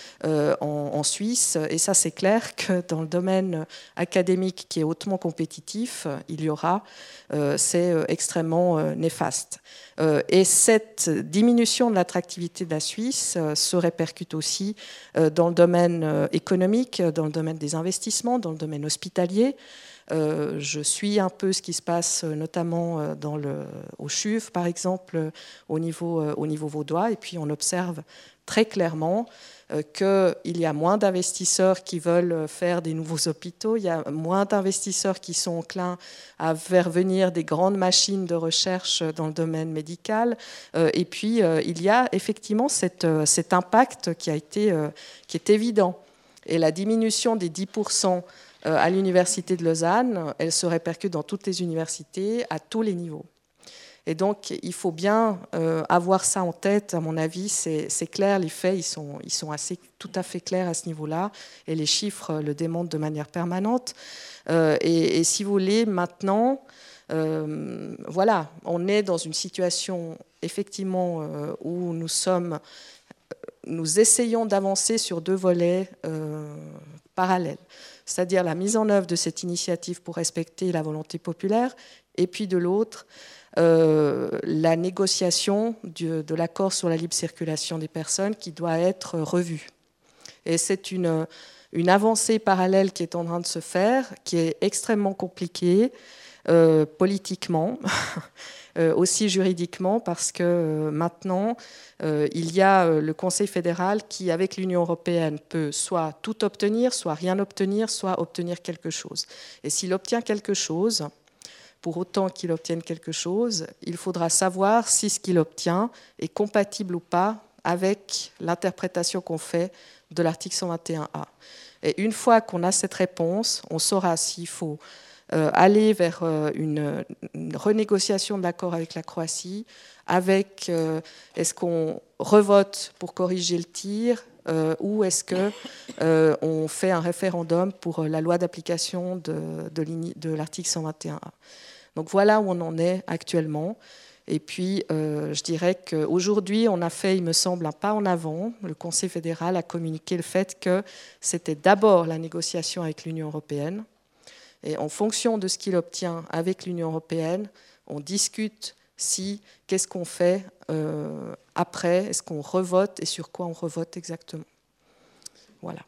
en Suisse. Et ça, c'est clair que dans le domaine académique qui est hautement compétitif, il y aura, c'est extrêmement néfaste. Et cette diminution de l'attractivité de la Suisse se répercute aussi dans le domaine économique, dans le domaine des investissements, dans le domaine hospitalier. Je suis un peu ce qui se passe notamment au CHUV, par exemple, au niveau vaudois, et puis on observe très clairement qu'il y a moins d'investisseurs qui veulent faire des nouveaux hôpitaux, il y a moins d'investisseurs qui sont enclins à faire venir des grandes machines de recherche dans le domaine médical. Et puis, il y a effectivement cet impact qui est évident. Et la diminution des 10% à l'université de Lausanne, elle se répercute dans toutes les universités, à tous les niveaux. Et donc, il faut bien avoir ça en tête. À mon avis, c'est clair, les faits, ils sont tout à fait clairs à ce niveau-là, et les chiffres le démontrent de manière permanente. Et si vous voulez, maintenant, voilà, on est dans une situation, effectivement, où nous essayons d'avancer sur deux volets parallèles, c'est-à-dire la mise en œuvre de cette initiative pour respecter la volonté populaire, et puis de l'autre, la négociation de l'accord sur la libre circulation des personnes qui doit être revue. Et c'est une avancée parallèle qui est en train de se faire, qui est extrêmement compliquée politiquement, aussi juridiquement, parce que maintenant, il y a le Conseil fédéral qui, avec l'Union européenne, peut soit tout obtenir, soit rien obtenir, soit obtenir quelque chose. Et s'il obtient quelque chose, pour autant qu'il obtienne quelque chose, il faudra savoir si ce qu'il obtient est compatible ou pas avec l'interprétation qu'on fait de l'article 121A. Et une fois qu'on a cette réponse, on saura s'il faut aller vers une renégociation de l'accord avec la Croatie, avec est-ce qu'on revote pour corriger le tir ou est-ce qu'on fait un référendum pour la loi d'application de l'article 121A. Donc voilà où on en est actuellement. Et puis, je dirais qu'aujourd'hui, on a fait, il me semble, un pas en avant. Le Conseil fédéral a communiqué le fait que c'était d'abord la négociation avec l'Union européenne. Et en fonction de ce qu'il obtient avec l'Union européenne, on discute qu'est-ce qu'on fait après, est-ce qu'on revote et sur quoi on revote exactement. Voilà.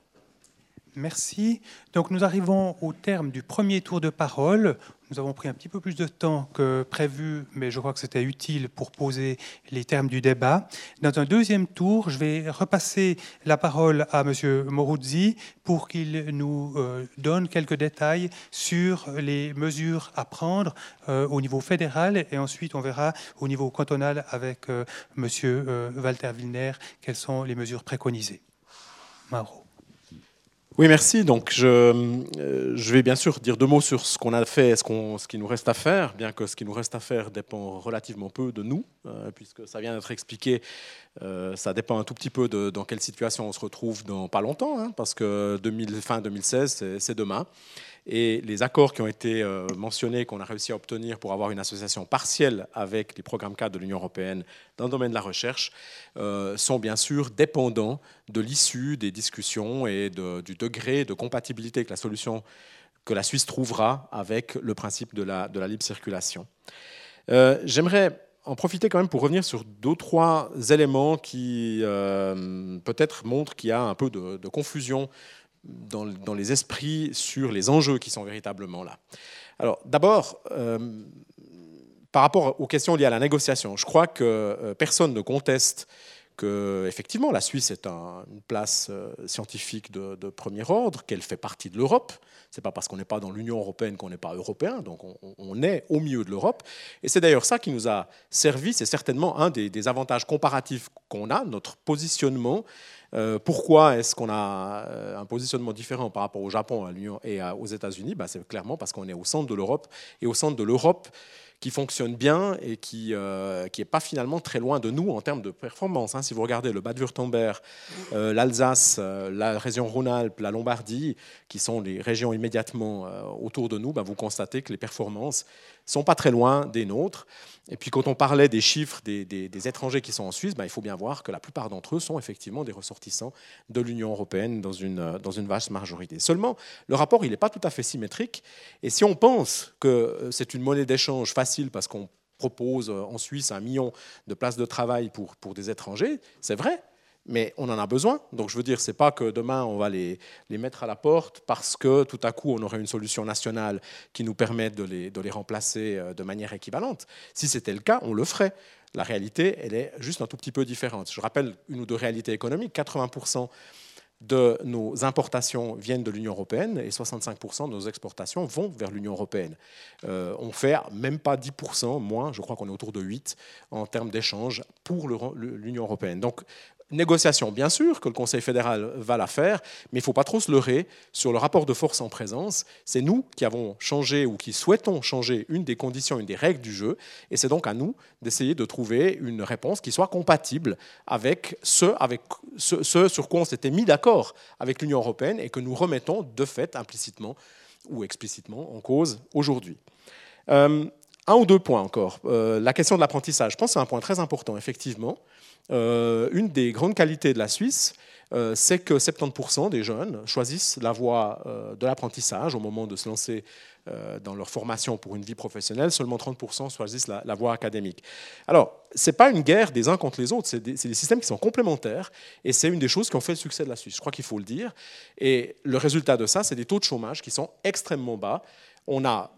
Merci. Donc nous arrivons au terme du premier tour de parole. Nous avons pris un petit peu plus de temps que prévu, mais je crois que c'était utile pour poser les termes du débat. Dans un deuxième tour, je vais repasser la parole à M. Moruzzi pour qu'il nous donne quelques détails sur les mesures à prendre au niveau fédéral, et ensuite on verra au niveau cantonal avec M. Walter Wilner quelles sont les mesures préconisées. Mauro. Oui, merci. Donc, je vais bien sûr dire deux mots sur ce qu'on a fait et ce qui nous reste à faire, bien que ce qui nous reste à faire dépend relativement peu de nous, puisque ça vient d'être expliqué. Ça dépend un tout petit peu de dans quelle situation on se retrouve dans pas longtemps, hein, parce que fin 2016, c'est demain. Et les accords qui ont été mentionnés, qu'on a réussi à obtenir pour avoir une association partielle avec les programmes cadres de l'Union européenne dans le domaine de la recherche, sont bien sûr dépendants de l'issue des discussions et du degré de compatibilité avec la solution que la Suisse trouvera avec le principe de la libre circulation. J'aimerais en profiter quand même pour revenir sur 2 ou 3 éléments qui peut-être montrent qu'il y a un peu de confusion dans les esprits sur les enjeux qui sont véritablement là. Alors d'abord, par rapport aux questions liées à la négociation, je crois que personne ne conteste que, effectivement, la Suisse est une place scientifique de premier ordre, qu'elle fait partie de l'Europe. Ce n'est pas parce qu'on n'est pas dans l'Union européenne qu'on n'est pas européen, donc on est au milieu de l'Europe. Et c'est d'ailleurs ça qui nous a servi, c'est certainement un des avantages comparatifs qu'on a, notre positionnement. Pourquoi est-ce qu'on a un positionnement différent par rapport au Japon, à l'Union et aux États-Unis? C'est clairement parce qu'on est au centre de l'Europe, et au centre de l'Europe qui fonctionne bien et qui n'est pas finalement très loin de nous en termes de performance. Si vous regardez le Bade-Wurtemberg, l'Alsace, la région Rhône-Alpes, la Lombardie, qui sont les régions immédiatement autour de nous, vous constatez que les performances ne sont pas très loin des nôtres. Et puis quand on parlait des chiffres des étrangers qui sont en Suisse, il faut bien voir que la plupart d'entre eux sont effectivement des ressortissants de l'Union européenne dans une vaste majorité. Seulement, le rapport il n'est pas tout à fait symétrique. Et si on pense que c'est une monnaie d'échange facile parce qu'on propose en Suisse 1 million de places de travail pour des étrangers, c'est vrai. Mais on en a besoin. Donc je veux dire, ce n'est pas que demain on va les mettre à la porte parce que tout à coup on aurait une solution nationale qui nous permette de les remplacer de manière équivalente. Si c'était le cas, on le ferait. La réalité, elle est juste un tout petit peu différente. Je rappelle une ou 2 réalités économiques. 80% de nos importations viennent de l'Union européenne et 65% de nos exportations vont vers l'Union européenne. On fait même pas 10% moins, je crois qu'on est autour de 8% en termes d'échanges pour l'Union européenne. Donc, négociation, bien sûr, que le Conseil fédéral va la faire, mais il ne faut pas trop se leurrer sur le rapport de force en présence. C'est nous qui avons changé ou qui souhaitons changer une des conditions, une des règles du jeu, et c'est donc à nous d'essayer de trouver une réponse qui soit compatible avec ce sur quoi on s'était mis d'accord avec l'Union européenne et que nous remettons de fait, implicitement ou explicitement, en cause aujourd'hui. 1 ou 2 points encore. La question de l'apprentissage, je pense que c'est un point très important, effectivement. Une des grandes qualités de la Suisse, c'est que 70% des jeunes choisissent la voie de l'apprentissage au moment de se lancer dans leur formation pour une vie professionnelle. Seulement 30% choisissent la voie académique. Alors, ce n'est pas une guerre des uns contre les autres, c'est des systèmes qui sont complémentaires, et c'est une des choses qui ont fait le succès de la Suisse. Je crois qu'il faut le dire. Et le résultat de ça, c'est des taux de chômage qui sont extrêmement bas. On a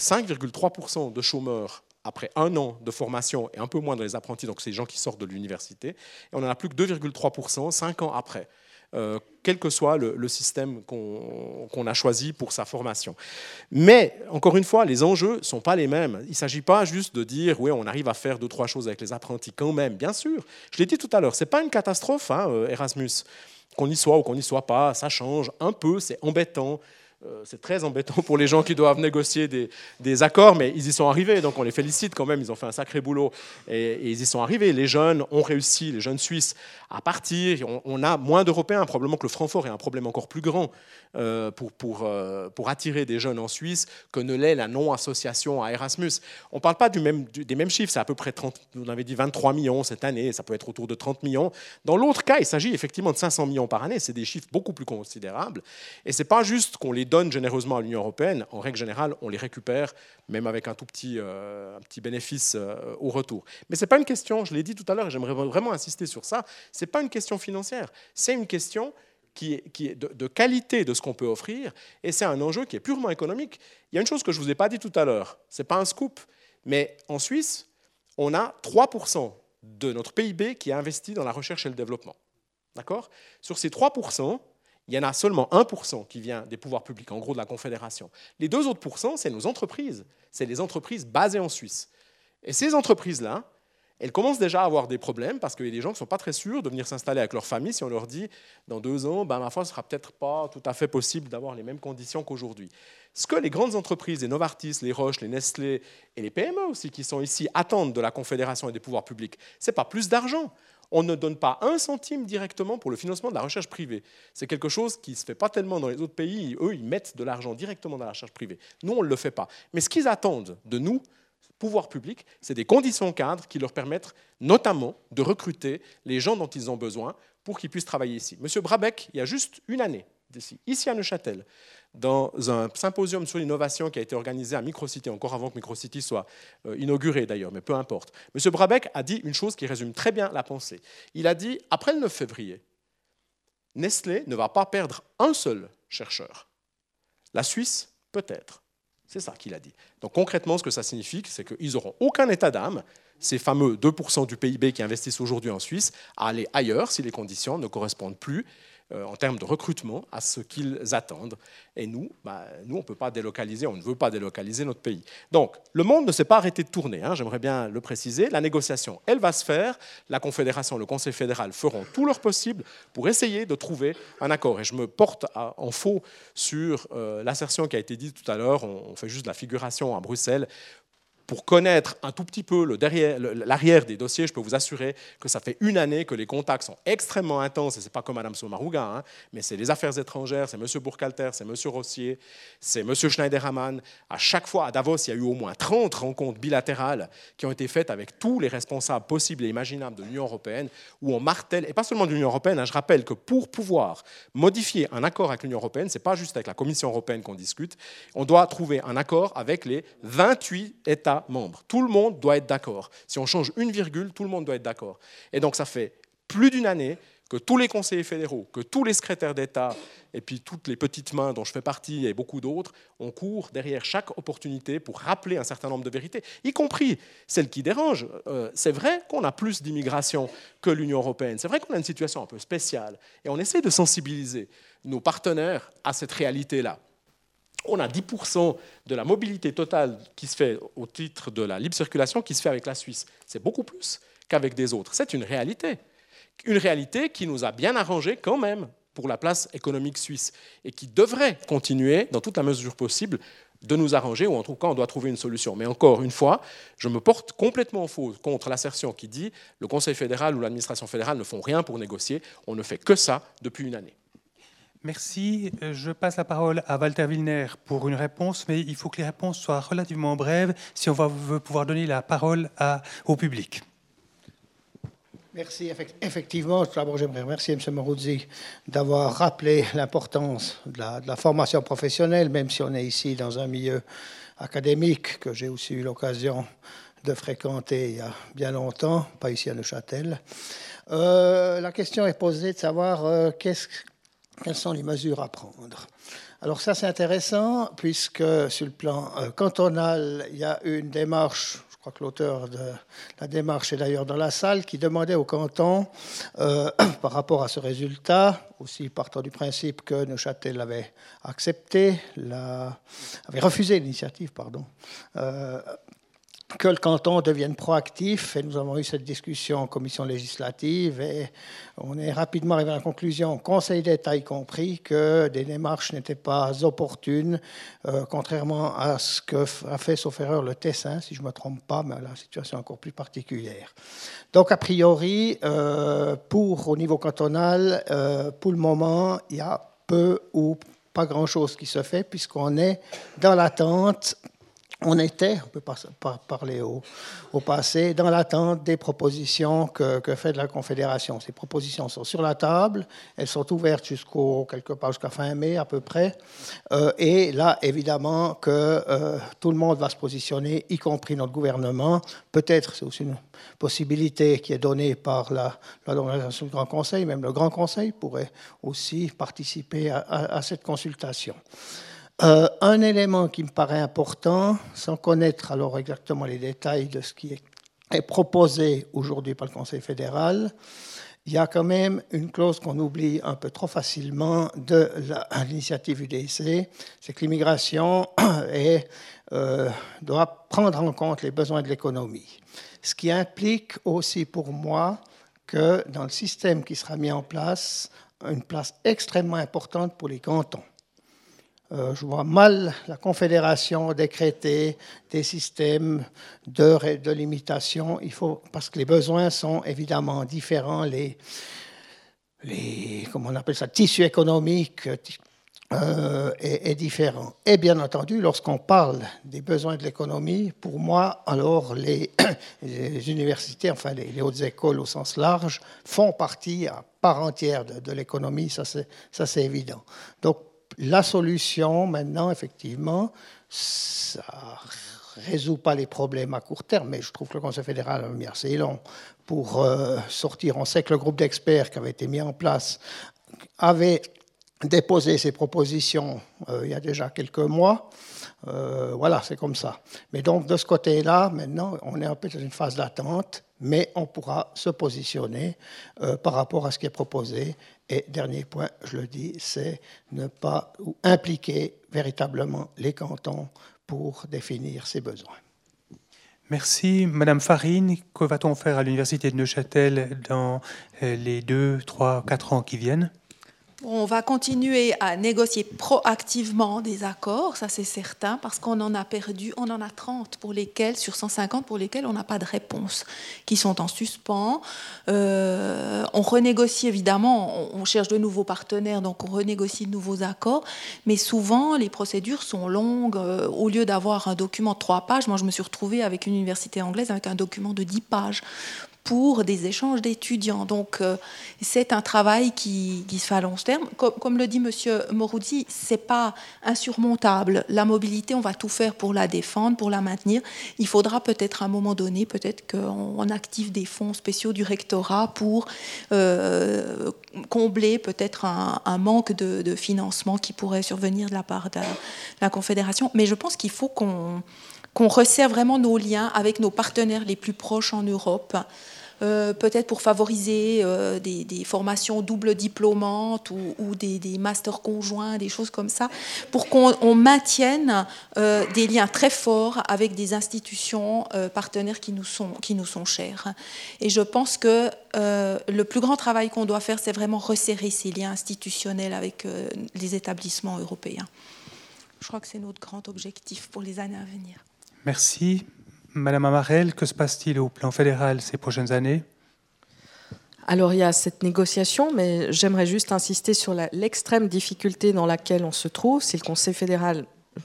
5,3% de chômeurs après 1 an de formation et un peu moins dans les apprentis, donc c'est les gens qui sortent de l'université. Et on n'en a plus que 2,3% 5 ans après, quel que soit le système qu'on a choisi pour sa formation. Mais, encore une fois, les enjeux ne sont pas les mêmes. Il ne s'agit pas juste de dire, oui, on arrive à faire 2-3 choses avec les apprentis quand même, bien sûr. Je l'ai dit tout à l'heure, ce n'est pas une catastrophe, Erasmus. Qu'on y soit ou qu'on n'y soit pas, ça change un peu, c'est embêtant. C'est très embêtant pour les gens qui doivent négocier des accords, mais ils y sont arrivés, donc on les félicite quand même, ils ont fait un sacré boulot et ils y sont arrivés. Les jeunes ont réussi, les jeunes Suisses, à partir. On a moins d'Européens, probablement que le Francfort est un problème encore plus grand pour attirer des jeunes en Suisse que ne l'est la non-association à Erasmus. On ne parle pas des mêmes chiffres, c'est à peu près 30, vous avez dit 23 millions cette année, ça peut être autour de 30 millions. Dans l'autre cas, il s'agit effectivement de 500 millions par année, c'est des chiffres beaucoup plus considérables. Et ce n'est pas juste qu'on les donne généreusement à l'Union européenne, en règle générale, on les récupère, même avec un petit bénéfice au retour. Mais ce n'est pas une question, je l'ai dit tout à l'heure, et j'aimerais vraiment insister sur ça, ce n'est pas une question financière, c'est une question qui est de qualité de ce qu'on peut offrir, et c'est un enjeu qui est purement économique. Il y a une chose que je ne vous ai pas dit tout à l'heure, ce n'est pas un scoop, mais en Suisse, on a 3% de notre PIB qui est investi dans la recherche et le développement. D'accord ? Sur ces 3%, il y en a seulement 1% qui vient des pouvoirs publics, en gros de la Confédération. Les 2 autres pourcents, c'est nos entreprises. C'est les entreprises basées en Suisse. Et ces entreprises-là, elles commencent déjà à avoir des problèmes parce qu'il y a des gens qui ne sont pas très sûrs de venir s'installer avec leur famille si on leur dit dans 2 ans, ma foi, ce ne sera peut-être pas tout à fait possible d'avoir les mêmes conditions qu'aujourd'hui. Ce que les grandes entreprises, les Novartis, les Roche, les Nestlé et les PME aussi qui sont ici attendent de la Confédération et des pouvoirs publics, ce n'est pas plus d'argent. On ne donne pas 1 centime directement pour le financement de la recherche privée. C'est quelque chose qui ne se fait pas tellement dans les autres pays. Eux, ils mettent de l'argent directement dans la recherche privée. Nous, on ne le fait pas. Mais ce qu'ils attendent de nous, pouvoir public, c'est des conditions cadres qui leur permettent notamment de recruter les gens dont ils ont besoin pour qu'ils puissent travailler ici. Monsieur Brabeck, il y a juste 1 année, d'ici. Ici à Neuchâtel, dans un symposium sur l'innovation qui a été organisé à Microcity, encore avant que Microcity soit inauguré d'ailleurs, mais peu importe. M. Brabeck a dit une chose qui résume très bien la pensée. Il a dit, après le 9 février, Nestlé ne va pas perdre un seul chercheur. La Suisse, peut-être. C'est ça qu'il a dit. Donc concrètement, ce que ça signifie, c'est qu'ils n'auront aucun état d'âme, ces fameux 2% du PIB qui investissent aujourd'hui en Suisse, à aller ailleurs si les conditions ne correspondent plus en termes de recrutement à ce qu'ils attendent. Et nous, on ne peut pas délocaliser, on ne veut pas délocaliser notre pays. Donc, le monde ne s'est pas arrêté de tourner, j'aimerais bien le préciser. La négociation, elle va se faire. La Confédération, le Conseil fédéral feront tout leur possible pour essayer de trouver un accord. Et je me porte en faux sur l'assertion qui a été dite tout à l'heure, on fait juste de la figuration à Bruxelles. Pour connaître un tout petit peu l'arrière des dossiers, je peux vous assurer que ça fait une année que les contacts sont extrêmement intenses, et ce n'est pas comme Mme Sommaruga, mais c'est les affaires étrangères, c'est M. Burkhalter, c'est M. Rossier, c'est M. Schneiderman. À chaque fois, à Davos, il y a eu au moins 30 rencontres bilatérales qui ont été faites avec tous les responsables possibles et imaginables de l'Union européenne, où on martèle, et pas seulement de l'Union européenne, je rappelle que pour pouvoir modifier un accord avec l'Union européenne, ce n'est pas juste avec la Commission européenne qu'on discute, on doit trouver un accord avec les 28 États membres. Tout le monde doit être d'accord. Si on change une virgule, tout le monde doit être d'accord. Et donc ça fait plus d'une année que tous les conseillers fédéraux, que tous les secrétaires d'État, et puis toutes les petites mains dont je fais partie et beaucoup d'autres, on court derrière chaque opportunité pour rappeler un certain nombre de vérités, y compris celles qui dérangent. C'est vrai qu'on a plus d'immigration que l'Union européenne. C'est vrai qu'on a une situation un peu spéciale. Et on essaie de sensibiliser nos partenaires à cette réalité-là. On a 10% de la mobilité totale qui se fait au titre de la libre circulation qui se fait avec la Suisse. C'est beaucoup plus qu'avec des autres. C'est une réalité. Une réalité qui nous a bien arrangé quand même pour la place économique suisse et qui devrait continuer, dans toute la mesure possible, de nous arranger, ou en tout cas, on doit trouver une solution. Mais encore une fois, je me porte complètement en faux contre l'assertion qui dit le Conseil fédéral ou l'administration fédérale ne font rien pour négocier. On ne fait que ça depuis une année. Merci. Je passe la parole à Walter Wilner pour une réponse, mais il faut que les réponses soient relativement brèves si on veut pouvoir donner la parole au public. Merci. Effectivement, tout d'abord, j'aimerais remercier M. Maruzzi d'avoir rappelé l'importance de la formation professionnelle, même si on est ici dans un milieu académique que j'ai aussi eu l'occasion de fréquenter il y a bien longtemps, pas ici à Neuchâtel. La question est posée de savoir quelles sont les mesures à prendre. Alors ça, c'est intéressant, puisque sur le plan cantonal, il y a une démarche, je crois que l'auteur de la démarche est d'ailleurs dans la salle, qui demandait au canton, par rapport à ce résultat, aussi partant du principe que Neuchâtel avait refusé l'initiative, que le canton devienne proactif. Et nous avons eu cette discussion en commission législative et on est rapidement arrivé à la conclusion, Conseil d'État y compris, que des démarches n'étaient pas opportunes, contrairement à ce qu'a fait, sauf erreur, le Tessin, si je ne me trompe pas, mais la situation est encore plus particulière. Donc, a priori, au niveau cantonal, pour le moment, il y a peu ou pas grand-chose qui se fait, puisqu'on est dans l'attente. On peut parler au passé, dans l'attente des propositions que fait la Confédération. Ces propositions sont sur la table, elles sont ouvertes jusqu'à fin mai à peu près. Et là, évidemment, que tout le monde va se positionner, y compris notre gouvernement. Peut-être, c'est aussi une possibilité qui est donnée par l'organisation du Grand Conseil, même le Grand Conseil pourrait aussi participer à cette consultation. Un élément qui me paraît important, sans connaître alors exactement les détails de ce qui est proposé aujourd'hui par le Conseil fédéral, il y a quand même une clause qu'on oublie un peu trop facilement de l'initiative UDC, c'est que l'immigration doit prendre en compte les besoins de l'économie. Ce qui implique aussi pour moi que dans le système qui sera mis en place, une place extrêmement importante pour les cantons. Je vois mal la Confédération décréter des systèmes de limitation. Parce que les besoins sont évidemment différents. Comment on appelle ça, tissus économiques est différent. Et bien entendu, lorsqu'on parle des besoins de l'économie, pour moi, alors les universités, enfin les hautes écoles au sens large, font partie à part entière de l'économie, ça c'est évident. Donc la solution maintenant, effectivement, ça ne résout pas les problèmes à court terme, mais je trouve que le Conseil fédéral a mis assez long pour sortir. On sait que le groupe d'experts qui avait été mis en place avait déposé ses propositions il y a déjà quelques mois. Voilà, c'est comme ça. Mais donc, de ce côté-là, maintenant, on est un peu dans une phase d'attente, mais on pourra se positionner par rapport à ce qui est proposé. Et dernier point, je le dis, c'est ne pas impliquer véritablement les cantons pour définir ses besoins. Merci. Madame Farine, que va-t-on faire à l'Université de Neuchâtel dans les 2, 3, 4 ans qui viennent ? On va continuer à négocier proactivement des accords, ça c'est certain, parce qu'on en a perdu, on en a 30 pour lesquels, sur 150 pour lesquels on n'a pas de réponse, qui sont en suspens. On renégocie évidemment, on cherche de nouveaux partenaires, donc on renégocie de nouveaux accords, mais souvent les procédures sont longues. Au lieu d'avoir un document de 3 pages, moi je me suis retrouvée avec une université anglaise avec un document de 10 pages. Pour des échanges d'étudiants. Donc, c'est un travail qui se fait à long terme. Comme le dit M. Moroudi, ce n'est pas insurmontable. La mobilité, on va tout faire pour la défendre, pour la maintenir. Il faudra peut-être à un moment donné, peut-être qu'on active des fonds spéciaux du rectorat pour combler peut-être un manque de financement qui pourrait survenir de la part de la Confédération. Mais je pense qu'il faut qu'on resserre vraiment nos liens avec nos partenaires les plus proches en Europe, peut-être pour favoriser des formations double diplômantes ou des masters conjoints, des choses comme ça, pour qu'on maintienne des liens très forts avec des institutions partenaires qui nous sont chères. Et je pense que le plus grand travail qu'on doit faire, c'est vraiment resserrer ces liens institutionnels avec les établissements européens. Je crois que c'est notre grand objectif pour les années à venir. Merci. Madame Amarel, que se passe-t-il au plan fédéral ces prochaines années ? Alors, il y a cette négociation, mais j'aimerais juste insister sur l'extrême difficulté dans laquelle on se trouve. C'est le Conseil fédéral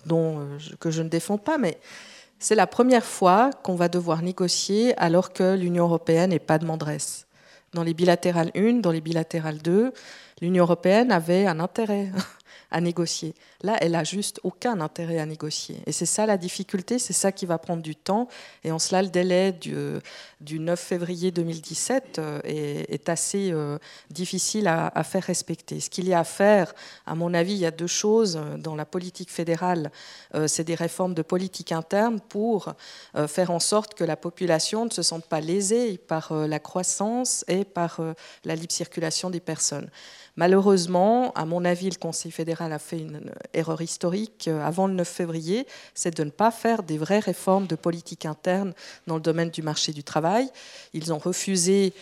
que je ne défends pas, mais c'est la première fois qu'on va devoir négocier alors que l'Union européenne n'est pas demanderesse. Dans les bilatérales 1, dans les bilatérales 2, l'Union européenne avait un intérêt à négocier. Là, elle n'a juste aucun intérêt à négocier. Et c'est ça la difficulté, c'est ça qui va prendre du temps. Et en cela, le délai du 9 février 2017 est assez difficile à faire respecter. Ce qu'il y a à faire, à mon avis, il y a 2 choses dans la politique fédérale. C'est des réformes de politique interne pour faire en sorte que la population ne se sente pas lésée par la croissance et par la libre circulation des personnes. Malheureusement, à mon avis, le Conseil fédéral a fait une erreur historique avant le 9 février, c'est de ne pas faire des vraies réformes de politique interne dans le domaine du marché du travail. Ils ont refusé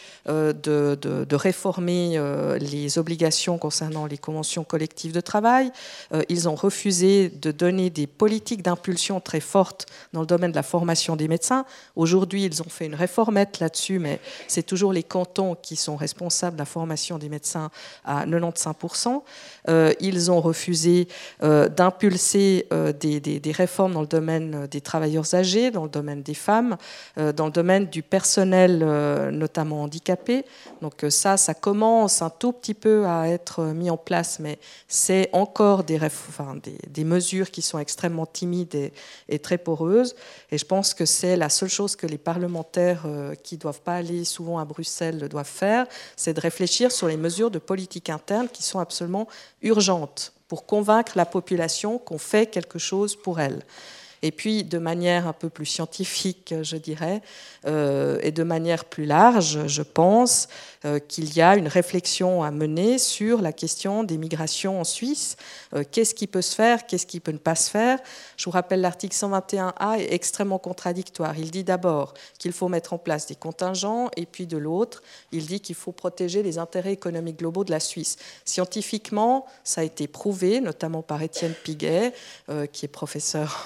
de réformer les obligations concernant les conventions collectives de travail. Ils ont refusé de donner des politiques d'impulsion très fortes dans le domaine de la formation des médecins. Aujourd'hui, ils ont fait une réformette là-dessus, mais c'est toujours les cantons qui sont responsables de la formation des médecins à 95%. Ils ont refusé d'impulser des réformes dans le domaine des travailleurs âgés, dans le domaine des femmes, dans le domaine du personnel, notamment handicapé. Donc ça commence un tout petit peu à être mis en place, mais c'est encore des mesures qui sont extrêmement timides et très poreuses. Et je pense que c'est la seule chose que les parlementaires qui ne doivent pas aller souvent à Bruxelles doivent faire, c'est de réfléchir sur les mesures de politique interne qui sont absolument urgentes pour convaincre la population qu'on fait quelque chose pour elle. Et puis, de manière un peu plus scientifique, je dirais, et de manière plus large, je pense qu'il y a une réflexion à mener sur la question des migrations en Suisse. Qu'est-ce qui peut se faire, qu'est-ce qui peut ne pas se faire ? Je vous rappelle, l'article 121A est extrêmement contradictoire. Il dit d'abord qu'il faut mettre en place des contingents, et puis de l'autre, il dit qu'il faut protéger les intérêts économiques globaux de la Suisse. Scientifiquement, ça a été prouvé, notamment par Étienne Piguet, qui est professeur ici,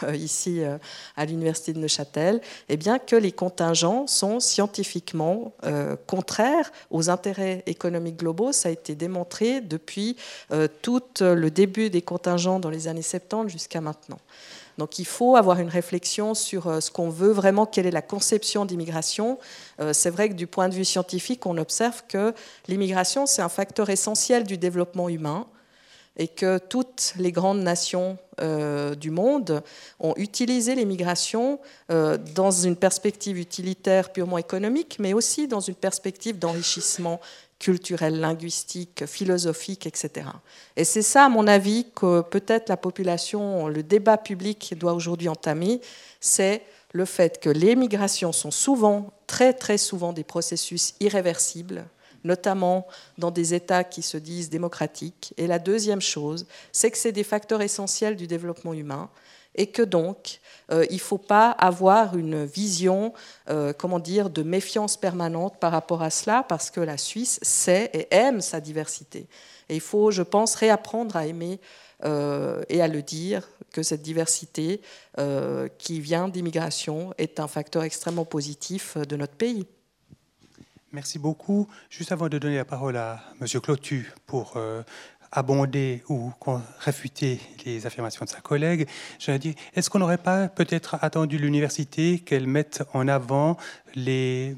ici à l'université de Neuchâtel, eh bien, que les contingents sont scientifiquement contraires aux intérêts économiques globaux. Ça a été démontré depuis tout le début des contingents dans les années 70 jusqu'à maintenant. Donc il faut avoir une réflexion sur ce qu'on veut vraiment, quelle est la conception d'immigration. C'est vrai que du point de vue scientifique, on observe que l'immigration, c'est un facteur essentiel du développement humain et que toutes les grandes nations du monde ont utilisé l'immigration dans une perspective utilitaire purement économique, mais aussi dans une perspective d'enrichissement culturel, linguistique, philosophique, etc. Et c'est ça, à mon avis, que peut-être la population, le débat public doit aujourd'hui entamer, c'est le fait que les migrations sont souvent, très très souvent, des processus irréversibles, notamment dans des États qui se disent démocratiques. Et la deuxième chose, c'est que c'est des facteurs essentiels du développement humain et que donc, il ne faut pas avoir une vision de méfiance permanente par rapport à cela, parce que la Suisse sait et aime sa diversité. Et il faut, je pense, réapprendre à aimer et à le dire, que cette diversité qui vient d'immigration est un facteur extrêmement positif de notre pays. Merci beaucoup. Juste avant de donner la parole à M. Clotu pour abonder ou réfuter les affirmations de sa collègue, je vais dire, est-ce qu'on n'aurait pas peut-être attendu l'université qu'elle mette en avant les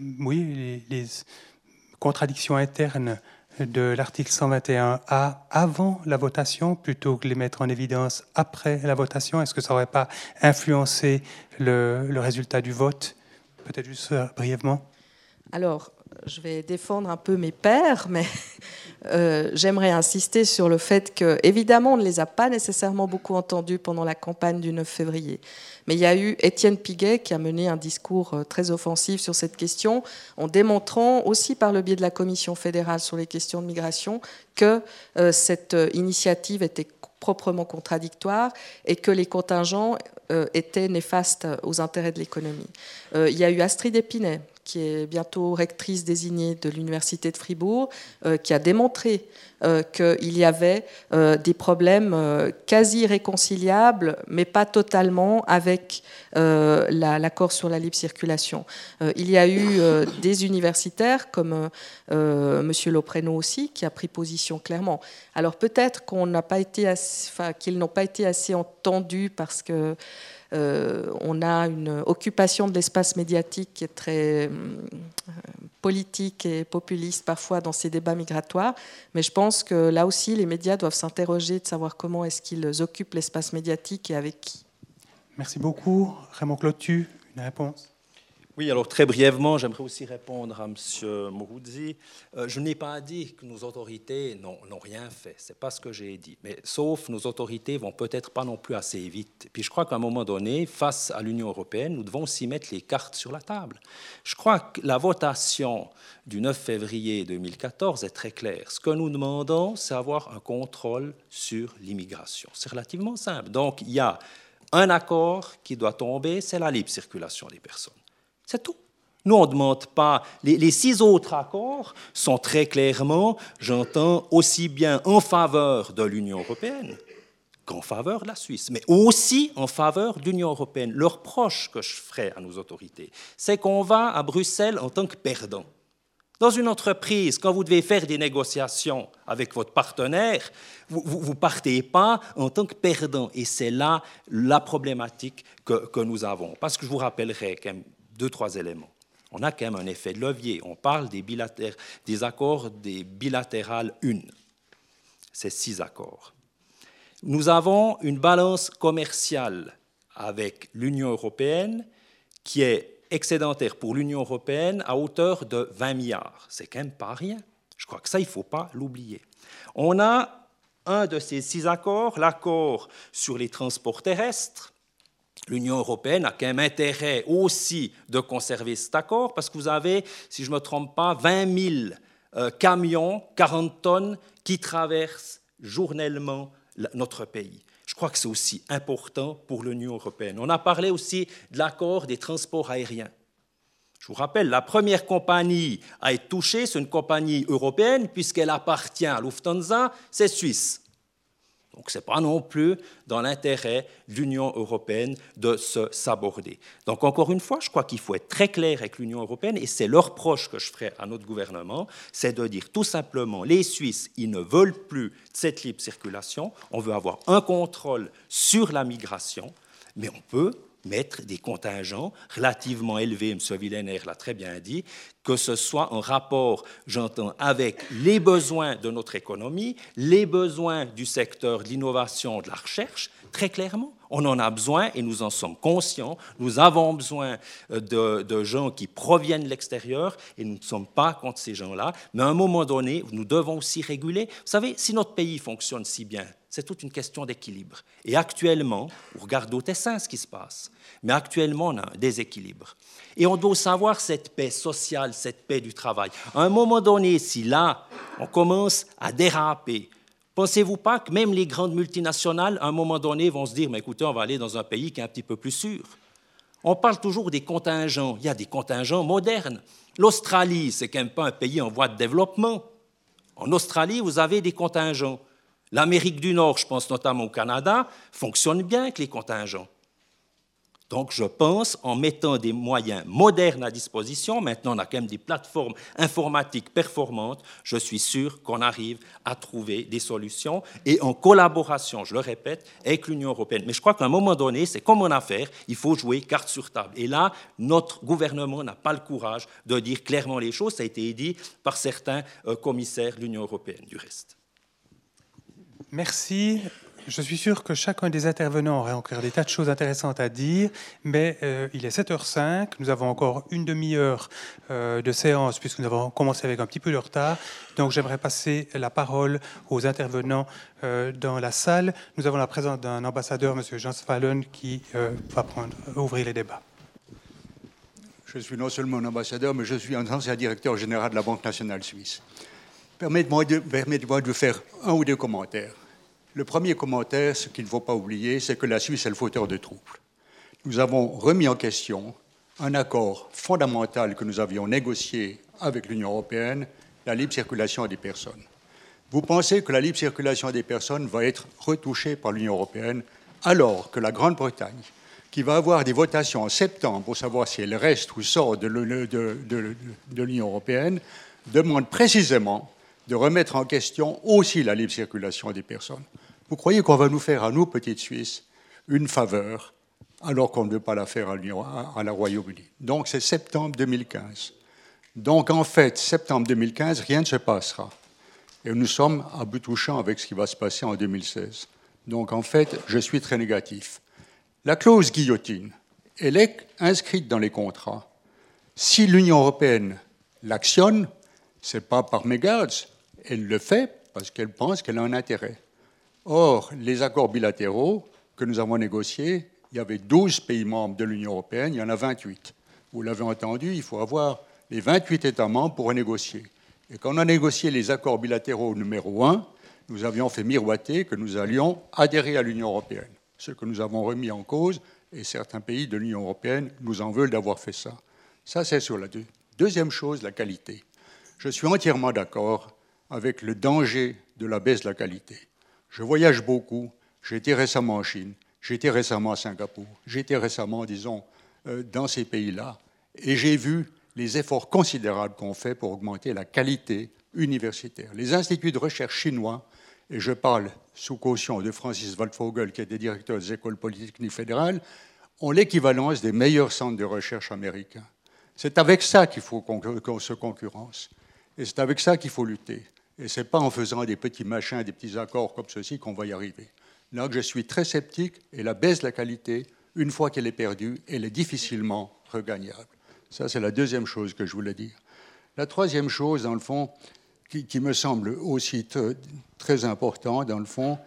contradictions internes de l'article 121A avant la votation plutôt que de les mettre en évidence après la votation? Est-ce que ça n'aurait pas influencé le résultat du vote? Peut-être juste brièvement. Alors, je vais défendre un peu mes pairs, mais j'aimerais insister sur le fait que, évidemment, on ne les a pas nécessairement beaucoup entendus pendant la campagne du 9 février. Mais il y a eu Étienne Piguet qui a mené un discours très offensif sur cette question, en démontrant aussi par le biais de la Commission fédérale sur les questions de migration que cette initiative était proprement contradictoire et que les contingents étaient néfastes aux intérêts de l'économie. Il y a eu Astrid Épinay, qui est bientôt rectrice désignée de l'Université de Fribourg, qui a démontré qu'il y avait des problèmes quasi réconciliables, mais pas totalement avec l'accord sur la libre circulation. Il y a eu des universitaires, comme M. Lopreno aussi, qui a pris position clairement. Alors peut-être qu'ils n'ont pas été assez entendus parce que on a une occupation de l'espace médiatique qui est très politique et populiste parfois dans ces débats migratoires, mais je pense que là aussi les médias doivent s'interroger de savoir comment est-ce qu'ils occupent l'espace médiatique et avec qui. Merci beaucoup. Raymond Clotu, une réponse? Oui, alors très brièvement, j'aimerais aussi répondre à M. Mouroudzi. Je n'ai pas dit que nos autorités n'ont rien fait. Ce n'est pas ce que j'ai dit. Mais sauf nos autorités vont peut-être pas non plus assez vite. Et puis je crois qu'à un moment donné, face à l'Union européenne, nous devons aussi mettre les cartes sur la table. Je crois que la votation du 9 février 2014 est très claire. Ce que nous demandons, c'est avoir un contrôle sur l'immigration. C'est relativement simple. Donc il y a un accord qui doit tomber, c'est la libre circulation des personnes. C'est tout. Nous, on ne demande pas. Les 6 autres accords sont très clairement, j'entends, aussi bien en faveur de l'Union européenne qu'en faveur de la Suisse, mais aussi en faveur de l'Union européenne. Le reproche que je ferai à nos autorités, c'est qu'on va à Bruxelles en tant que perdant. Dans une entreprise, quand vous devez faire des négociations avec votre partenaire, vous ne partez pas en tant que perdant. Et c'est là la problématique que nous avons. Parce que je vous rappellerai quand même 2-3 éléments. On a quand même un effet de levier. On parle des accords des bilatérales 1. C'est 6 accords. Nous avons une balance commerciale avec l'Union européenne qui est excédentaire pour l'Union européenne à hauteur de 20 milliards. C'est quand même pas rien. Je crois que ça, il ne faut pas l'oublier. On a un de ces 6 accords, l'accord sur les transports terrestres. L'Union européenne a quand même intérêt aussi de conserver cet accord parce que vous avez, si je ne me trompe pas, 20 000 camions, 40 tonnes qui traversent journellement notre pays. Je crois que c'est aussi important pour l'Union européenne. On a parlé aussi de l'accord des transports aériens. Je vous rappelle, la première compagnie à être touchée, c'est une compagnie européenne puisqu'elle appartient à Lufthansa, c'est suisse. Donc ce n'est pas non plus dans l'intérêt de l'Union européenne de se saborder. Donc encore une fois, je crois qu'il faut être très clair avec l'Union européenne, et c'est le reproche que je ferai à notre gouvernement, c'est de dire tout simplement, les Suisses, ils ne veulent plus de cette libre circulation, on veut avoir un contrôle sur la migration, mais on peut mettre des contingents relativement élevés, M. Willener l'a très bien dit, que ce soit en rapport, j'entends, avec les besoins de notre économie, les besoins du secteur de l'innovation, de la recherche, très clairement. On en a besoin et nous en sommes conscients. Nous avons besoin de gens qui proviennent de l'extérieur et nous ne sommes pas contre ces gens-là. Mais à un moment donné, nous devons aussi réguler. Vous savez, si notre pays fonctionne si bien, c'est toute une question d'équilibre. Et actuellement, on regarde au Tessin ce qui se passe, mais actuellement, on a un déséquilibre. Et on doit savoir cette paix sociale, cette paix du travail. À un moment donné, si là, on commence à déraper, pensez-vous pas que même les grandes multinationales, à un moment donné, vont se dire « mais écoutez, on va aller dans un pays qui est un petit peu plus sûr ». On parle toujours des contingents. Il y a des contingents modernes. L'Australie, c'est quand même pas un pays en voie de développement. En Australie, vous avez des contingents. L'Amérique du Nord, je pense notamment au Canada, fonctionne bien avec les contingents. Donc, je pense, en mettant des moyens modernes à disposition, maintenant on a quand même des plateformes informatiques performantes, je suis sûr qu'on arrive à trouver des solutions et en collaboration, je le répète, avec l'Union européenne. Mais je crois qu'à un moment donné, c'est comme en affaires, il faut jouer carte sur table. Et là, notre gouvernement n'a pas le courage de dire clairement les choses. Ça a été dit par certains commissaires de l'Union européenne, du reste. Merci. Je suis sûr que chacun des intervenants aurait encore des tas de choses intéressantes à dire, mais il est 7h05, nous avons encore une demi-heure de séance puisque nous avons commencé avec un petit peu de retard, donc j'aimerais passer la parole aux intervenants dans la salle. Nous avons la présence d'un ambassadeur, M. Jean Svalen, qui va ouvrir les débats. Je suis non seulement un ambassadeur, mais je suis un ancien directeur général de la Banque nationale suisse. Permettez-moi de faire un ou deux commentaires. Le premier commentaire, ce qu'il ne faut pas oublier, c'est que la Suisse est le fauteur de troubles. Nous avons remis en question un accord fondamental que nous avions négocié avec l'Union européenne, la libre circulation des personnes. Vous pensez que la libre circulation des personnes va être retouchée par l'Union européenne alors que la Grande-Bretagne, qui va avoir des votations en septembre pour savoir si elle reste ou sort de l'Union européenne, demande précisément de remettre en question aussi la libre circulation des personnes. Vous croyez qu'on va nous faire, à nous, petites Suisses, une faveur, alors qu'on ne veut pas la faire à la Royaume-Uni. Donc, c'est septembre 2015. Donc, en fait, septembre 2015, rien ne se passera. Et nous sommes à bout touchant avec ce qui va se passer en 2016. Donc, en fait, je suis très négatif. La clause guillotine, elle est inscrite dans les contrats. Si l'Union européenne l'actionne, ce n'est pas par mégarde, elle le fait parce qu'elle pense qu'elle a un intérêt. Or, les accords bilatéraux que nous avons négociés, il y avait 12 pays membres de l'Union européenne, il y en a 28. Vous l'avez entendu, il faut avoir les 28 États membres pour négocier. Et quand on a négocié les accords bilatéraux numéro 1, nous avions fait miroiter que nous allions adhérer à l'Union européenne. Ce que nous avons remis en cause, et certains pays de l'Union européenne nous en veulent d'avoir fait ça. Ça, c'est sur la deuxième chose, la qualité. Je suis entièrement d'accord avec le danger de la baisse de la qualité. Je voyage beaucoup, j'ai été récemment en Chine, j'ai été récemment à Singapour, j'ai été récemment, disons, dans ces pays-là, et j'ai vu les efforts considérables qu'on fait pour augmenter la qualité universitaire. Les instituts de recherche chinois, et je parle sous caution de Francis Waldvogel, qui était directeur des écoles polytechniques fédérales, ont l'équivalence des meilleurs centres de recherche américains. C'est avec ça qu'il faut qu'on se concurrence. Et c'est avec ça qu'il faut lutter. Et ce n'est pas en faisant des petits machins, des petits accords comme ceci qu'on va y arriver. Là, je suis très sceptique, et la baisse de la qualité, une fois qu'elle est perdue, elle est difficilement regagnable. Ça, c'est la deuxième chose que je voulais dire. La troisième chose, dans le fond, qui me semble aussi très important, dans le fond,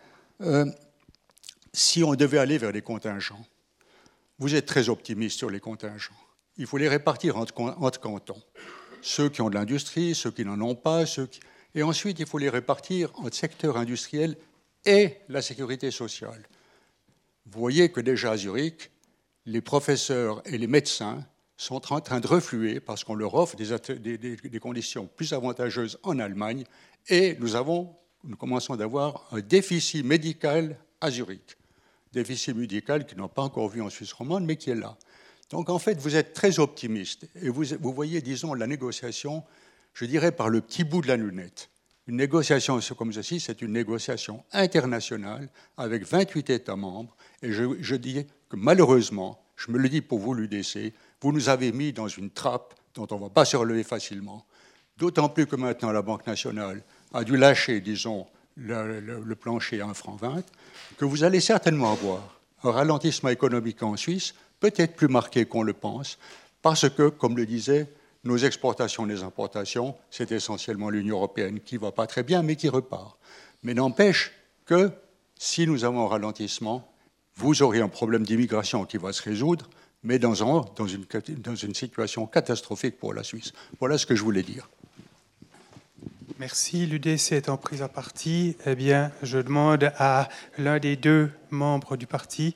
si on devait aller vers des contingents, vous êtes très optimiste sur les contingents. Il faut les répartir entre cantons. Ceux qui ont de l'industrie, ceux qui n'en ont pas, et ensuite, il faut les répartir entre secteur industriel et la sécurité sociale. Vous voyez que déjà à Zurich, les professeurs et les médecins sont en train de refluer parce qu'on leur offre des conditions plus avantageuses en Allemagne, et nous avons nous commençons d'avoir un déficit médical à Zurich. Déficit médical qui n'a pas encore vu en Suisse romande, mais qui est là. Donc, en fait, vous êtes très optimiste. Et vous voyez, disons, la négociation, je dirais, par le petit bout de la lunette. Une négociation comme ceci, c'est une négociation internationale avec 28 États membres. Et je dis que malheureusement, je me le dis pour vous, l'UDC, vous nous avez mis dans une trappe dont on ne va pas se relever facilement. D'autant plus que maintenant, la Banque nationale a dû lâcher, disons, le plancher à 1,20 franc, que vous allez certainement avoir un ralentissement économique en Suisse, peut-être plus marqué qu'on le pense, parce que, comme le disait, nos exportations et les importations, c'est essentiellement l'Union européenne qui ne va pas très bien, mais qui repart. Mais n'empêche que, si nous avons un ralentissement, vous aurez un problème d'immigration qui va se résoudre, mais dans une situation catastrophique pour la Suisse. Voilà ce que je voulais dire. Merci. L'UDC étant prise à partie, eh bien, je demande à l'un des deux membres du parti.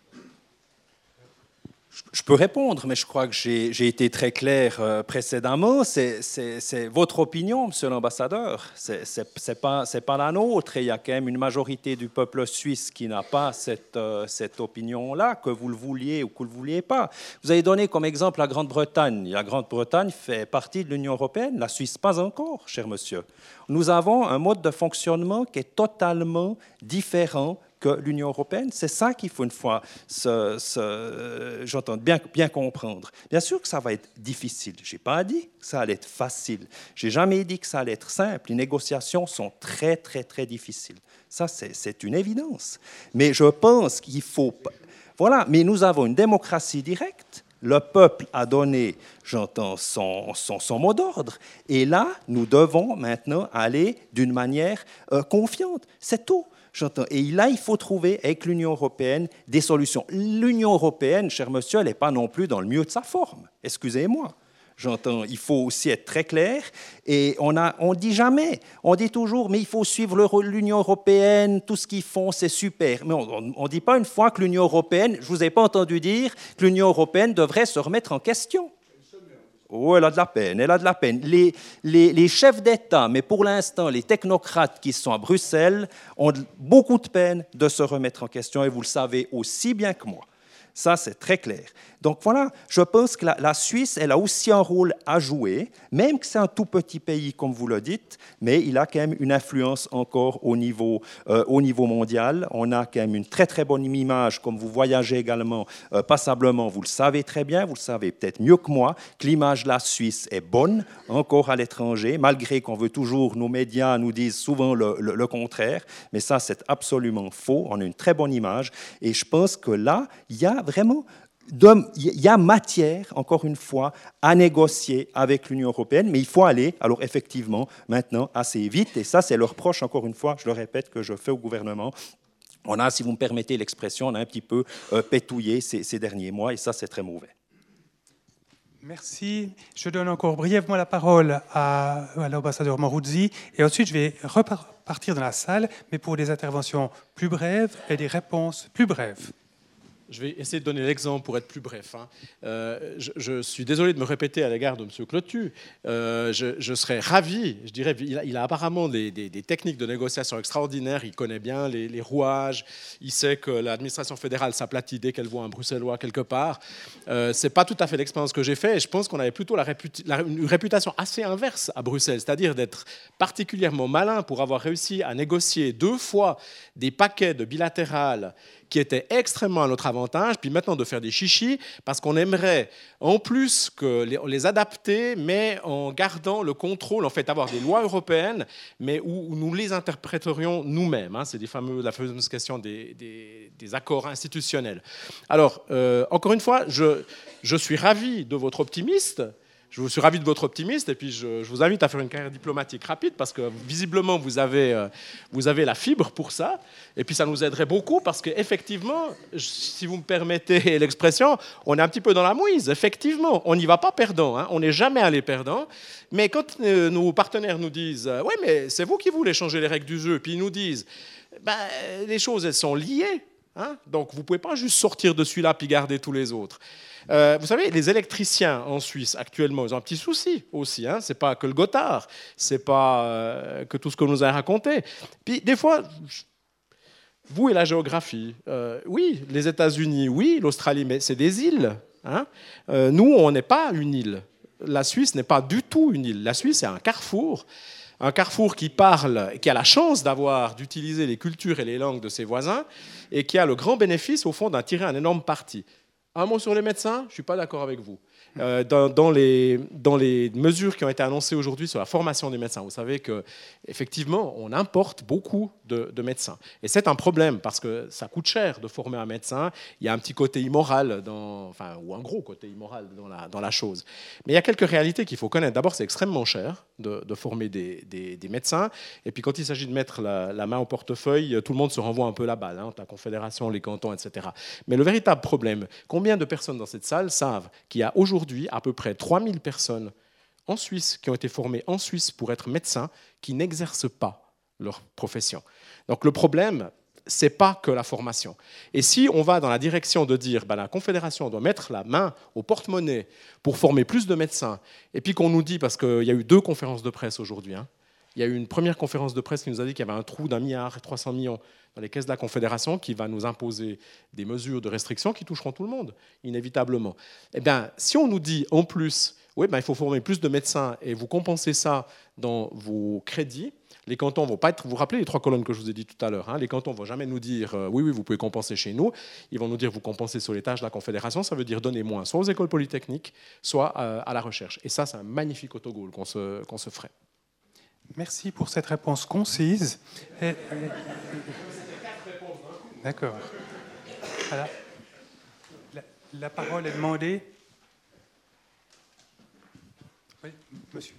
Je peux répondre, mais je crois que j'ai été très clair précédemment. C'est votre opinion, monsieur l'ambassadeur. C'est pas la nôtre. Et il y a quand même une majorité du peuple suisse qui n'a pas cette opinion-là, que vous le vouliez ou que vous ne le vouliez pas. Vous avez donné comme exemple la Grande-Bretagne. La Grande-Bretagne fait partie de l'Union européenne, la Suisse pas encore, cher monsieur. Nous avons un mode de fonctionnement qui est totalement différent que l'Union européenne. C'est ça qu'il faut une fois j'entends bien comprendre. Bien sûr que ça va être difficile. Je n'ai pas dit que ça allait être facile. Je n'ai jamais dit que ça allait être simple. Les négociations sont très, très, très difficiles. Ça, c'est une évidence. Mais je pense qu'il faut... Voilà, mais nous avons une démocratie directe. Le peuple a donné, j'entends, son mot d'ordre. Et là, nous devons maintenant aller d'une manière confiante. C'est tout. J'entends. Et là, il faut trouver avec l'Union européenne des solutions. L'Union européenne, cher monsieur, elle n'est pas non plus dans le mieux de sa forme. Excusez-moi. J'entends. Il faut aussi être très clair. Et on dit jamais, on dit toujours, mais il faut suivre l'Union européenne, tout ce qu'ils font, c'est super. Mais on ne dit pas une fois que l'Union européenne, je ne vous ai pas entendu dire que l'Union européenne devrait se remettre en question. Oh, elle a de la peine, elle a de la peine. Les chefs d'État, mais pour l'instant, les technocrates qui sont à Bruxelles, ont beaucoup de peine de se remettre en question, et vous le savez aussi bien que moi. Ça, c'est très clair. Donc voilà, je pense que la Suisse, elle a aussi un rôle à jouer, même que c'est un tout petit pays, comme vous le dites, mais il a quand même une influence encore au niveau mondial. On a quand même une très, très bonne image, comme vous voyagez également passablement. Vous le savez très bien, vous le savez peut-être mieux que moi, que l'image de la Suisse est bonne, encore à l'étranger, malgré qu'on veut toujours, nos médias nous disent souvent le contraire, mais ça, c'est absolument faux. On a une très bonne image, et je pense que là, il y a vraiment... Il y a matière, encore une fois, à négocier avec l'Union européenne, mais il faut aller, alors effectivement, maintenant, assez vite. Et ça, c'est le reproche, encore une fois, je le répète, que je fais au gouvernement. On a, si vous me permettez l'expression, on a un petit peu pétouillé ces derniers mois, et ça, c'est très mauvais. Merci. Je donne encore brièvement la parole à l'ambassadeur Maruzzi, et ensuite, je vais repartir dans la salle, mais pour des interventions plus brèves et des réponses plus brèves. Je vais essayer de donner l'exemple pour être plus bref. Je suis désolé de me répéter à l'égard de M. Clotu. Je serais ravi, je dirais, il a apparemment des techniques de négociation extraordinaires, il connaît bien les rouages, il sait que l'administration fédérale s'aplatit dès qu'elle voit un Bruxellois quelque part. Ce n'est pas tout à fait l'expérience que j'ai faite, et je pense qu'on avait plutôt une réputation assez inverse à Bruxelles, c'est-à-dire d'être particulièrement malin pour avoir réussi à négocier 2 fois des paquets de bilatérales qui étaient extrêmement à notre avantage, puis maintenant de faire des chichis, parce qu'on aimerait en plus les adapter, mais en gardant le contrôle, en fait, avoir des lois européennes, mais où nous les interpréterions nous-mêmes. C'est la fameuse question des accords institutionnels. Alors, encore une fois, je suis ravi de votre optimisme. Je suis ravi de votre optimisme, et puis je vous invite à faire une carrière diplomatique rapide, parce que visiblement vous avez la fibre pour ça, et puis ça nous aiderait beaucoup, parce qu'effectivement, si vous me permettez l'expression, on est un petit peu dans la mouise. Effectivement, on n'y va pas perdant, on n'est jamais allé perdant, mais quand nos partenaires nous disent « Ouais, mais c'est vous qui voulez changer les règles du jeu », puis ils nous disent « Les choses, elles sont liées », Hein? Donc, vous ne pouvez pas juste sortir de celui-là puis garder tous les autres. Vous savez, les électriciens en Suisse, actuellement, ils ont un petit souci aussi. Hein? Ce n'est pas que le Gothard, ce n'est pas que tout ce qu'on nous a raconté. Puis, des fois, vous et la géographie, oui, les États-Unis, oui, l'Australie, mais c'est des îles. Hein? Nous, on n'est pas une île. La Suisse n'est pas du tout une île. La Suisse, c'est un carrefour. Un carrefour qui parle, qui a la chance d'utiliser les cultures et les langues de ses voisins et qui a le grand bénéfice, au fond, d'en tirer un énorme parti. Un mot sur les médecins, je ne suis pas d'accord avec vous. Dans les mesures qui ont été annoncées aujourd'hui sur la formation des médecins, vous savez qu'effectivement, on importe beaucoup de médecins. Et c'est un problème parce que ça coûte cher de former un médecin. Il y a un petit côté immoral, ou un gros côté immoral dans la chose. Mais il y a quelques réalités qu'il faut connaître. D'abord, c'est extrêmement cher de former des médecins. Et puis quand il s'agit de mettre la main au portefeuille, tout le monde se renvoie un peu la balle, hein, la Confédération, les cantons, etc. Mais le véritable problème, combien de personnes dans cette salle savent qu'il y a aujourd'hui à peu près 3000 personnes en Suisse qui ont été formées en Suisse pour être médecins qui n'exercent pas leur profession. Donc le problème, ce n'est pas que la formation. Et si on va dans la direction de dire la Confédération doit mettre la main au porte-monnaie pour former plus de médecins, et puis qu'on nous dit, parce qu'il y a eu 2 conférences de presse aujourd'hui, hein, il y a eu une première conférence de presse qui nous a dit qu'il y avait un trou d'1,3 milliard dans les caisses de la Confédération qui va nous imposer des mesures de restriction qui toucheront tout le monde, inévitablement. Eh bien, si on nous dit en plus, oui, il faut former plus de médecins et vous compensez ça dans vos crédits, les cantons vont pas être... Vous vous rappelez les 3 colonnes que je vous ai dit tout à l'heure, hein, les cantons ne vont jamais nous dire oui, vous pouvez compenser chez nous. Ils vont nous dire vous compensez sur les tâches de la Confédération. Ça veut dire donner moins, soit aux écoles polytechniques, soit à la recherche. Et ça, c'est un magnifique autogol qu'on se ferait. Merci pour cette réponse concise. D'accord. Voilà. La parole est demandée. Oui, monsieur.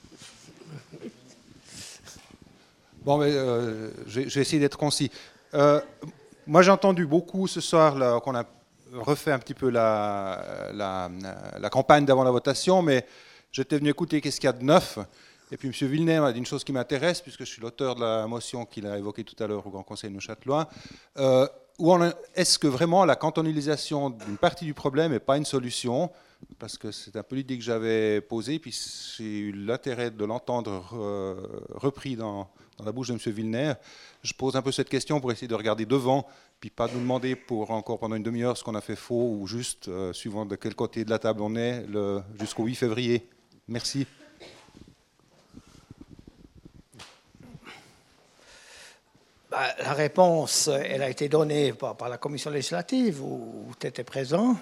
Bon, mais je vais essayer d'être concis. Moi, j'ai entendu beaucoup ce soir là, qu'on a refait un petit peu la campagne d'avant la votation, mais j'étais venu écouter qu'est-ce qu'il y a de neuf. Et puis M. Villeneuve a dit une chose qui m'intéresse, puisque je suis l'auteur de la motion qu'il a évoquée tout à l'heure au Grand Conseil de Neuchâtelois. Est-ce que vraiment la cantonalisation d'une partie du problème n'est pas une solution? Parce que c'est un peu l'idée que j'avais posée, puis j'ai eu l'intérêt de l'entendre repris dans la bouche de M. Villeneuve. Je pose un peu cette question pour essayer de regarder devant, puis pas nous demander pour encore pendant une demi-heure ce qu'on a fait faux, ou juste, suivant de quel côté de la table on est, jusqu'au 8 février. Merci. La réponse, elle a été donnée par la commission législative où tu étais présent.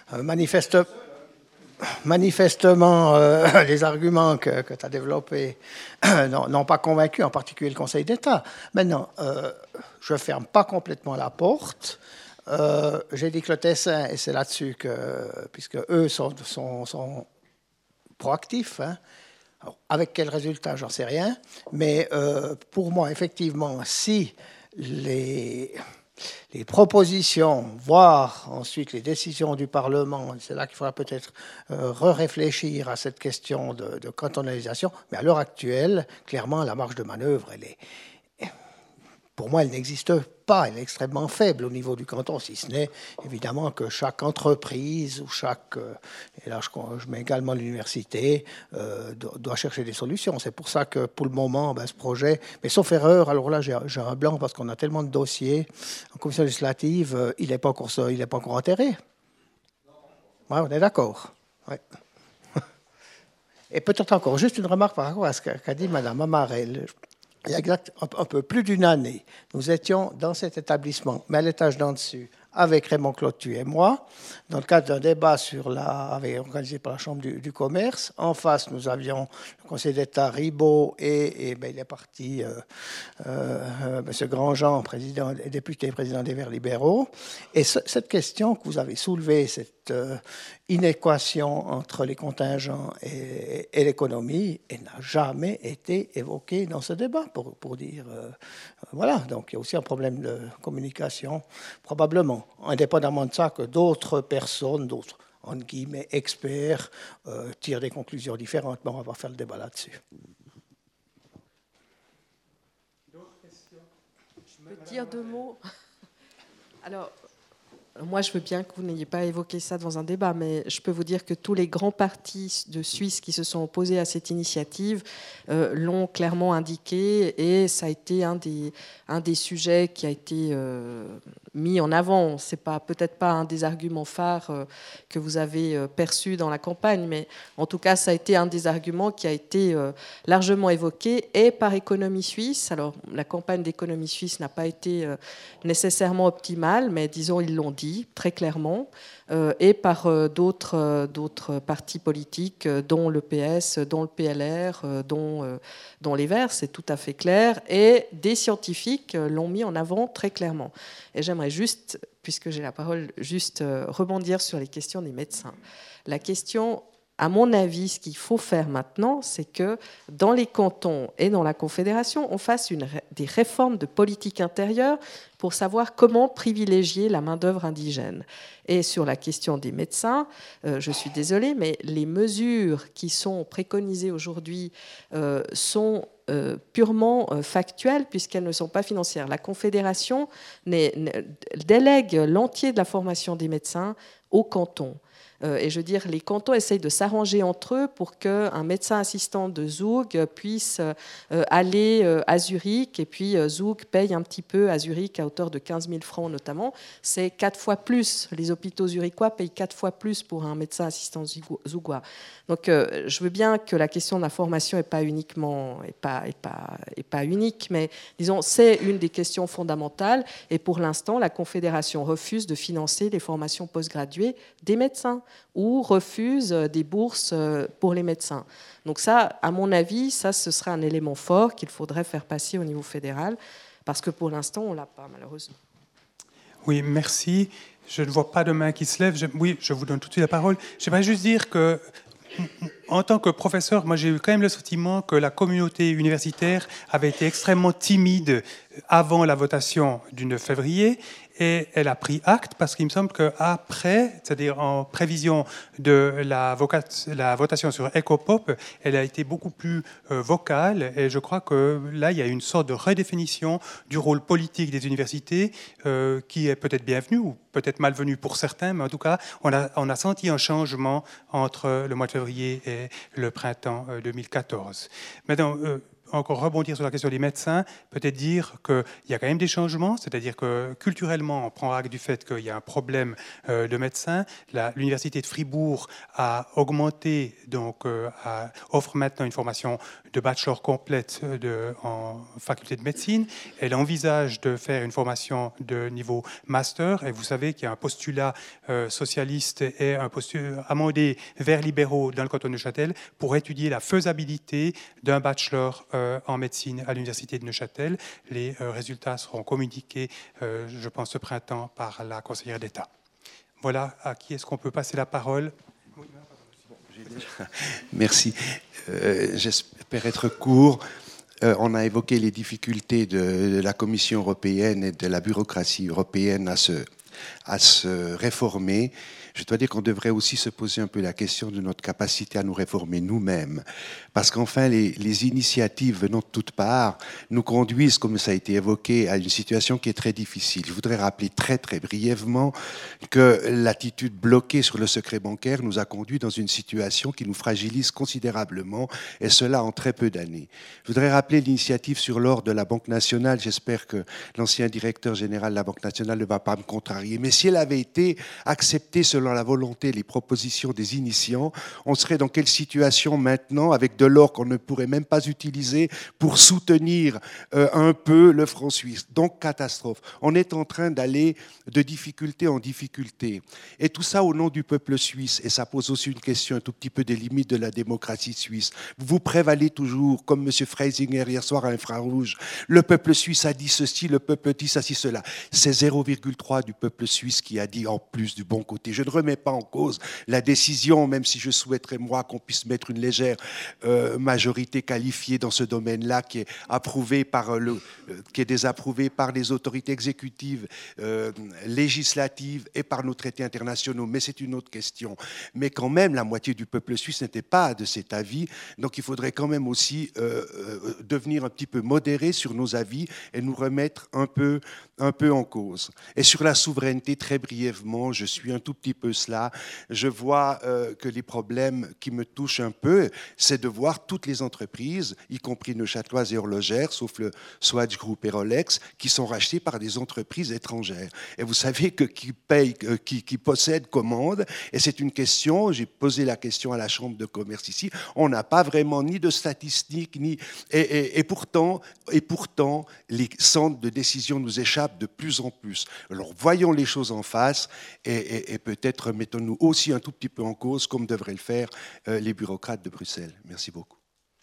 Manifestement, les arguments que tu as développés n'ont pas convaincu, en particulier le Conseil d'État. Maintenant, je ne ferme pas complètement la porte. J'ai dit que le Tessin, et c'est là-dessus que, puisque eux sont proactifs, hein, alors, avec quel résultat, j'en sais rien, mais pour moi, effectivement, si les propositions, voire ensuite les décisions du Parlement, c'est là qu'il faudra peut-être réfléchir à cette question de cantonalisation, mais à l'heure actuelle, clairement, la marge de manœuvre, pour moi, elle n'existe pas, elle est extrêmement faible au niveau du canton, si ce n'est évidemment que chaque entreprise ou et là je mets également l'université, doit chercher des solutions. C'est pour ça que pour le moment, ce projet, mais sauf erreur, alors là j'ai un blanc parce qu'on a tellement de dossiers en commission législative, il n'est pas encore enterré. Ouais, on est d'accord. Ouais. Et peut-être encore, juste une remarque par rapport à ce qu'a dit Mme Amarel. Il y a un peu plus d'une année, nous étions dans cet établissement, mais à l'étage d'en dessus, avec Raymond Clotu et moi, dans le cadre d'un débat organisé par la Chambre du commerce. En face, nous avions le Conseil d'État Ribot et il est parti M. Grandjean, député président des Verts libéraux. Et cette question que vous avez soulevée, cette inéquation entre les contingents et l'économie, elle n'a jamais été évoquée dans ce débat, pour dire... voilà, donc il y a aussi un problème de communication, probablement. Indépendamment de ça, que d'autres personnes, d'autres, entre guillemets, experts, tirent des conclusions différentes. Mais on va faire le débat là-dessus. D'autres questions? Je peux dire 2 mots. Alors, moi, je veux bien que vous n'ayez pas évoqué ça dans un débat, mais je peux vous dire que tous les grands partis de Suisse qui se sont opposés à cette initiative l'ont clairement indiqué, et ça a été un des sujets qui a été mis en avant. C'est peut-être pas un des arguments phares que vous avez perçus dans la campagne, mais en tout cas, ça a été un des arguments qui a été largement évoqué, et par Économie Suisse. Alors, la campagne d'Économie Suisse n'a pas été nécessairement optimale, mais disons, ils l'ont dit très clairement, et par d'autres partis politiques, dont le PS, dont le PLR, dont les Verts, c'est tout à fait clair, et des scientifiques l'ont mis en avant très clairement. Et j'aimerais juste, puisque j'ai la parole, juste rebondir sur les questions des médecins. La question, à mon avis, ce qu'il faut faire maintenant, c'est que dans les cantons et dans la Confédération, on fasse des réformes de politique intérieure pour savoir comment privilégier la main-d'œuvre indigène. Et sur la question des médecins, je suis désolée, mais les mesures qui sont préconisées aujourd'hui sont purement factuelles, puisqu'elles ne sont pas financières. La Confédération délègue l'entier de la formation des médecins aux cantons. Et je veux dire, les cantons essayent de s'arranger entre eux pour qu'un médecin assistant de Zug puisse aller à Zurich, et puis Zug paye un petit peu à Zurich à hauteur de 15 000 francs notamment. C'est 4 fois plus. Les hôpitaux zurichois payent 4 fois plus pour un médecin assistant zugois. Donc je veux bien que la question de la formation n'est pas uniquement, pas unique, mais disons, c'est une des questions fondamentales. Et pour l'instant, la Confédération refuse de financer les formations postgraduées des médecins, ou refuse des bourses pour les médecins. Donc ça, à mon avis, ce serait un élément fort qu'il faudrait faire passer au niveau fédéral, parce que pour l'instant, on ne l'a pas, malheureusement. Oui, merci. Je ne vois pas de main qui se lève. Oui, je vous donne tout de suite la parole. J'aimerais juste dire que, en tant que professeur, moi j'ai eu quand même le sentiment que la communauté universitaire avait été extrêmement timide avant la votation du 9 février, et elle a pris acte, parce qu'il me semble qu'après, c'est-à-dire en prévision de la votation sur Ecopop, elle a été beaucoup plus vocale, et je crois que là, il y a une sorte de redéfinition du rôle politique des universités qui est peut-être bienvenue, ou peut-être malvenue pour certains, mais en tout cas, on a senti un changement entre le mois de février et le printemps 2014. Maintenant, encore rebondir sur la question des médecins, peut-être dire qu'il y a quand même des changements, c'est-à-dire que culturellement, on prend acte du fait qu'il y a un problème de médecins. L'université de Fribourg a augmenté, donc offre maintenant une formation de bachelor complète en faculté de médecine. Elle envisage de faire une formation de niveau master, et vous savez qu'il y a un postulat socialiste et un postulat amendé vers libéraux dans le canton de Neuchâtel pour étudier la faisabilité d'un bachelor en médecine à l'université de Neuchâtel. Les résultats seront communiqués, je pense, ce printemps par la conseillère d'État. Voilà, à qui est-ce qu'on peut passer la parole? Merci. J'espère être court. On a évoqué les difficultés de la Commission européenne et de la bureaucratie européenne à se réformer. Je dois dire qu'on devrait aussi se poser un peu la question de notre capacité à nous réformer nous-mêmes. Parce qu'enfin, les initiatives venant de toutes parts nous conduisent, comme ça a été évoqué, à une situation qui est très difficile. Je voudrais rappeler très très brièvement que l'attitude bloquée sur le secret bancaire nous a conduit dans une situation qui nous fragilise considérablement, et cela en très peu d'années. Je voudrais rappeler l'initiative sur l'or de la Banque nationale. J'espère que l'ancien directeur général de la Banque nationale ne va pas me contrarier. Mais si elle avait été acceptée selon la volonté, les propositions des initiants, on serait dans quelle situation maintenant, avec de l'or qu'on ne pourrait même pas utiliser pour soutenir un peu le franc suisse? Donc catastrophe. On est en train d'aller de difficulté en difficulté. Et tout ça au nom du peuple suisse. Et ça pose aussi une question un tout petit peu des limites de la démocratie suisse. Vous prévalez toujours, comme M. Freisinger hier soir à Infrarouge, le peuple suisse a dit ceci, le peuple dit ça, cela. C'est 0,3 du peuple suisse qui a dit en plus du bon côté. Je ne remets pas en cause la décision, même si je souhaiterais, moi, qu'on puisse mettre une légère majorité qualifiée dans ce domaine-là, qui est approuvé qui est désapprouvé par les autorités exécutives, législatives et par nos traités internationaux. Mais c'est une autre question. Mais quand même, la moitié du peuple suisse n'était pas de cet avis. Donc il faudrait quand même aussi devenir un petit peu modéré sur nos avis et nous remettre un peu en cause. Et sur la souveraineté, très brièvement, je suis un tout petit peu cela. Je vois que les problèmes qui me touchent un peu, c'est de voir toutes les entreprises, y compris neuchâteloises et horlogères, sauf le Swatch Group et Rolex, qui sont rachetées par des entreprises étrangères. Et vous savez que qui possède commande, et c'est une question, j'ai posé la question à la Chambre de commerce ici, on n'a pas vraiment ni de statistiques, et pourtant, les centres de décision nous échappent de plus en plus. Alors voyons les choses en face et peut-être mettons-nous aussi un tout petit peu en cause, comme devraient le faire les bureaucrates de Bruxelles. Merci beaucoup.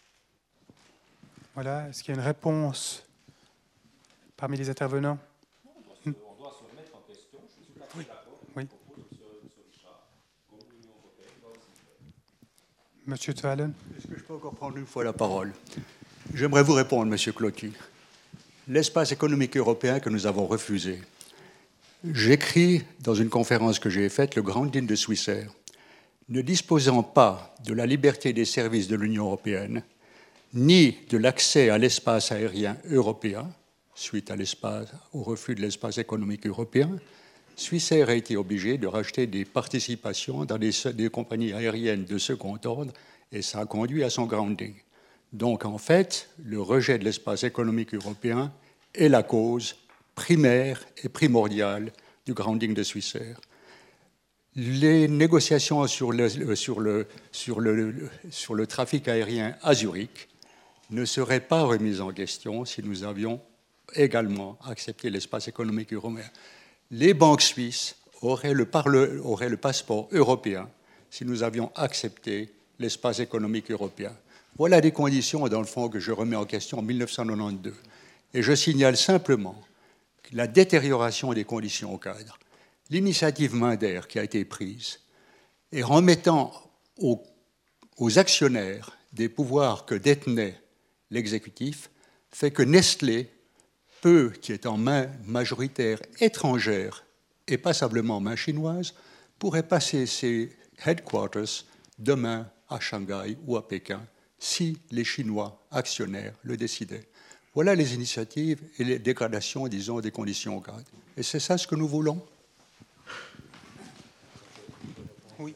Voilà, est-ce qu'il y a une réponse parmi les intervenants? On doit se remettre en question. Je suis tout à fait d'accord avec le propos de M. Richard, comme l'Union européenne doit aussi faire. Monsieur Twalen. Est-ce que je peux encore prendre une fois la parole? J'aimerais vous répondre, Monsieur Cloty. L'espace économique européen que nous avons refusé. J'écris dans une conférence que j'ai faite, le Grounding de Swissair, ne disposant pas de la liberté des services de l'Union européenne, ni de l'accès à l'espace aérien européen, suite au refus de l'espace économique européen, Swissair a été obligé de racheter des participations dans des compagnies aériennes de second ordre, et ça a conduit à son grounding. Donc, en fait, le rejet de l'espace économique européen est la cause primaire et primordiale du grounding de Swissair. Les négociations sur le trafic aérien à Zurich ne seraient pas remises en question si nous avions également accepté l'espace économique européen. Les banques suisses auraient le passeport européen si nous avions accepté l'espace économique européen. Voilà des conditions, dans le fond, que je remets en question en 1992. Et je signale simplement la détérioration des conditions au cadre, l'initiative Minder qui a été prise, et remettant aux actionnaires des pouvoirs que détenait l'exécutif, fait que Nestlé, qui est en main majoritaire étrangère et passablement en main chinoise, pourrait passer ses headquarters demain à Shanghai ou à Pékin, si les Chinois actionnaires le décidaient. Voilà les initiatives et les dégradations, disons, des conditions au cadre. Et c'est ça ce que nous voulons. Oui.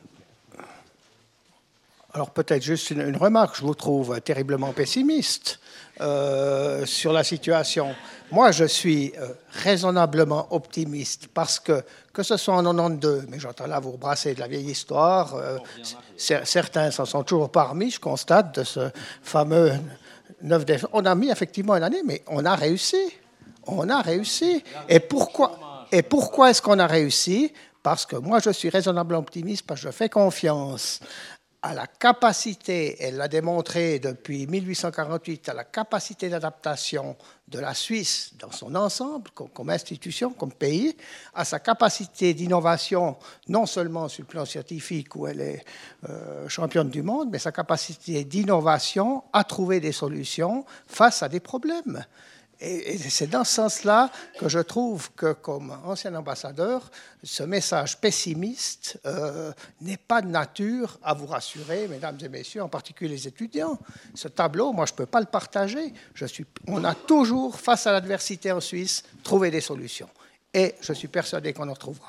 Alors peut-être juste une remarque, je vous trouve terriblement pessimiste sur la situation. Moi, je suis raisonnablement optimiste parce que ce soit en 92, mais j'entends là vous rebrasser de la vieille histoire, certains s'en sont toujours parmi, je constate, de ce fameux 9 décembre. On a mis effectivement une année, mais on a réussi. On a réussi. Et pourquoi est-ce qu'on a réussi? Parce que moi, je suis raisonnablement optimiste, parce que je fais confiance à la capacité, elle l'a démontré depuis 1848, à la capacité d'adaptation de la Suisse dans son ensemble, comme institution, comme pays, à sa capacité d'innovation, non seulement sur le plan scientifique où elle est championne du monde, mais sa capacité d'innovation à trouver des solutions face à des problèmes. Et c'est dans ce sens-là que je trouve que, comme ancien ambassadeur, ce message pessimiste n'est pas de nature à vous rassurer, mesdames et messieurs, en particulier les étudiants. Ce tableau, moi, je ne peux pas le partager. On a toujours, face à l'adversité en Suisse, trouvé des solutions. Et je suis persuadé qu'on en trouvera.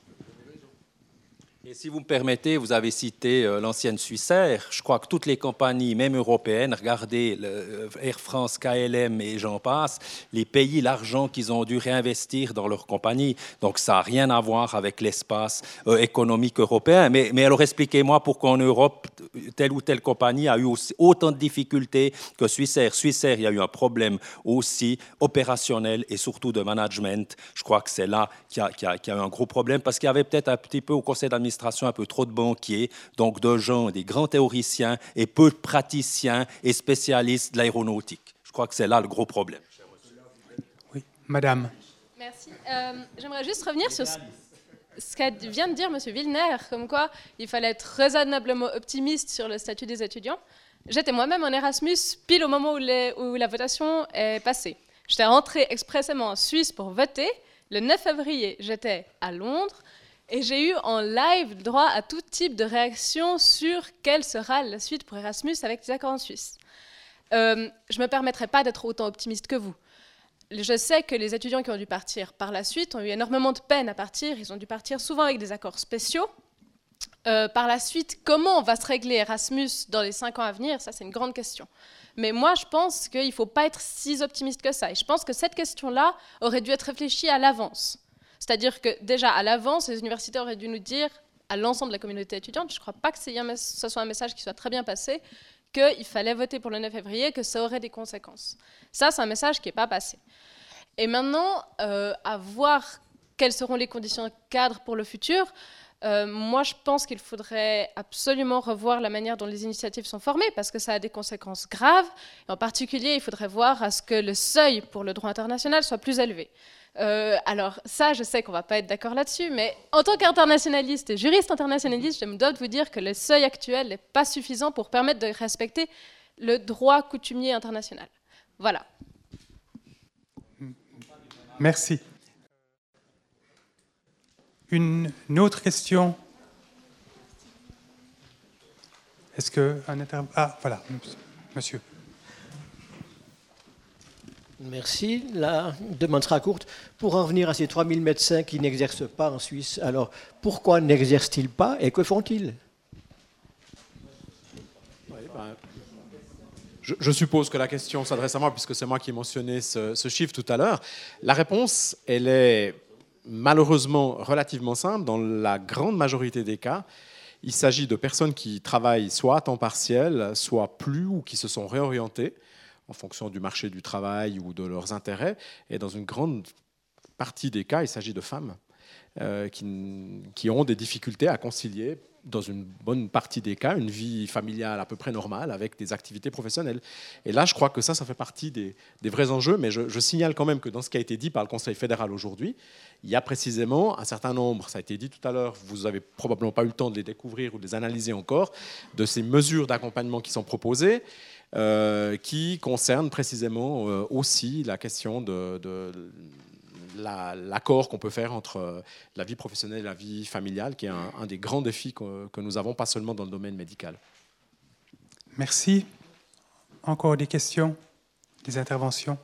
Et si vous me permettez, vous avez cité l'ancienne Swissair. Je crois que toutes les compagnies, même européennes, regardez Air France, KLM et j'en passe, les pays, l'argent qu'ils ont dû réinvestir dans leurs compagnies. Donc ça n'a rien à voir avec l'espace économique européen. Mais alors expliquez-moi pourquoi en Europe, telle ou telle compagnie a eu aussi autant de difficultés que Swissair. Swissair, il y a eu un problème aussi opérationnel et surtout de management. Je crois que c'est là qu'il y a eu un gros problème parce qu'il y avait peut-être un petit peu au conseil d'administration un peu trop de banquiers, donc de gens, des grands théoriciens et peu de praticiens et spécialistes de l'aéronautique. Je crois que c'est là le gros problème. Oui, madame. Merci. J'aimerais juste revenir sur... ce qu'a vient de dire M. Wilner, comme quoi il fallait être raisonnablement optimiste sur le statut des étudiants, j'étais moi-même en Erasmus pile au moment où la votation est passée. J'étais rentrée expressément en Suisse pour voter. Le 9 février, j'étais à Londres et j'ai eu en live droit à tout type de réaction sur quelle sera la suite pour Erasmus avec les accords en Suisse. Je ne me permettrai pas d'être autant optimiste que vous. Je sais que les étudiants qui ont dû partir par la suite ont eu énormément de peine à partir. Ils ont dû partir souvent avec des accords spéciaux. Par la suite, comment va se régler Erasmus dans les 5 ans à venir? Ça, c'est une grande question. Mais moi, je pense qu'il ne faut pas être si optimiste que ça. Et je pense que cette question-là aurait dû être réfléchie à l'avance. C'est-à-dire que déjà, à l'avance, les universités auraient dû nous dire, à l'ensemble de la communauté étudiante, je ne crois pas que ce soit un message qui soit très bien passé, qu'il fallait voter pour le 9 février, que ça aurait des conséquences. Ça, c'est un message qui n'est pas passé. Et maintenant, à voir quelles seront les conditions cadres pour le futur, moi, je pense qu'il faudrait absolument revoir la manière dont les initiatives sont formées, parce que ça a des conséquences graves. Et en particulier, il faudrait voir à ce que le seuil pour le droit international soit plus élevé. Alors ça, je sais qu'on ne va pas être d'accord là-dessus, mais en tant qu'internationaliste et juriste internationaliste, je me dois de vous dire que le seuil actuel n'est pas suffisant pour permettre de respecter le droit coutumier international. Voilà. Merci. Une autre question? Est-ce que Ah, voilà, monsieur. Merci. La demande sera courte. Pour en revenir à ces 3000 médecins qui n'exercent pas en Suisse, alors pourquoi n'exercent-ils pas et que font-ils? Je suppose que la question s'adresse à moi, puisque c'est moi qui ai mentionné ce chiffre tout à l'heure. La réponse, elle est malheureusement relativement simple. Dans la grande majorité des cas, il s'agit de personnes qui travaillent soit à temps partiel, soit plus, ou qui se sont réorientées en fonction du marché du travail ou de leurs intérêts. Et dans une grande partie des cas, il s'agit de femmes qui ont des difficultés à concilier, dans une bonne partie des cas, une vie familiale à peu près normale avec des activités professionnelles. Et là, je crois que ça fait partie des vrais enjeux, mais je signale quand même que dans ce qui a été dit par le Conseil fédéral aujourd'hui, il y a précisément un certain nombre, ça a été dit tout à l'heure, vous n'avez probablement pas eu le temps de les découvrir ou de les analyser encore, de ces mesures d'accompagnement qui sont proposées, qui concernent précisément aussi la question de l'accord qu'on peut faire entre la vie professionnelle et la vie familiale, qui est un des grands défis que nous avons, pas seulement dans le domaine médical. Merci. Encore des questions, des interventions?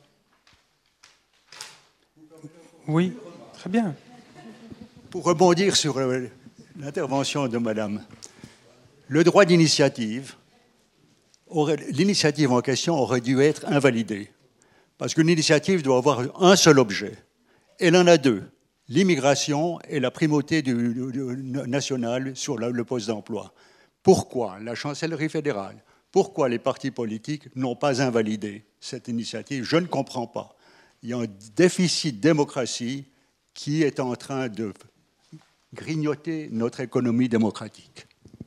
Oui, très bien. Pour rebondir sur l'intervention de madame, le droit d'initiative, l'initiative en question aurait dû être invalidée. Parce qu'une initiative doit avoir un seul objet. Elle en a deux, l'immigration et la primauté nationale sur le poste d'emploi. Pourquoi la chancellerie fédérale, pourquoi les partis politiques n'ont pas invalidé cette initiative? Je ne comprends pas. Il y a un déficit de démocratie qui est en train de grignoter notre économie démocratique.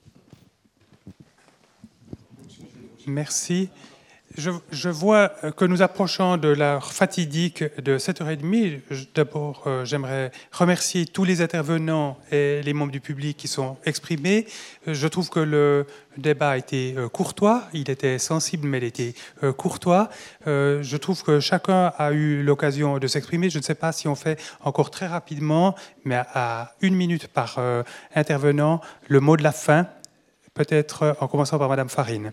Merci. Je vois que nous approchons de l'heure fatidique de 7h30. D'abord, j'aimerais remercier tous les intervenants et les membres du public qui sont exprimés. Je trouve que le débat a été courtois. Il était sensible, mais il était courtois. Je trouve que chacun a eu l'occasion de s'exprimer. Je ne sais pas si on fait encore très rapidement, mais à 1 minute par intervenant, le mot de la fin, peut-être en commençant par Madame Farine.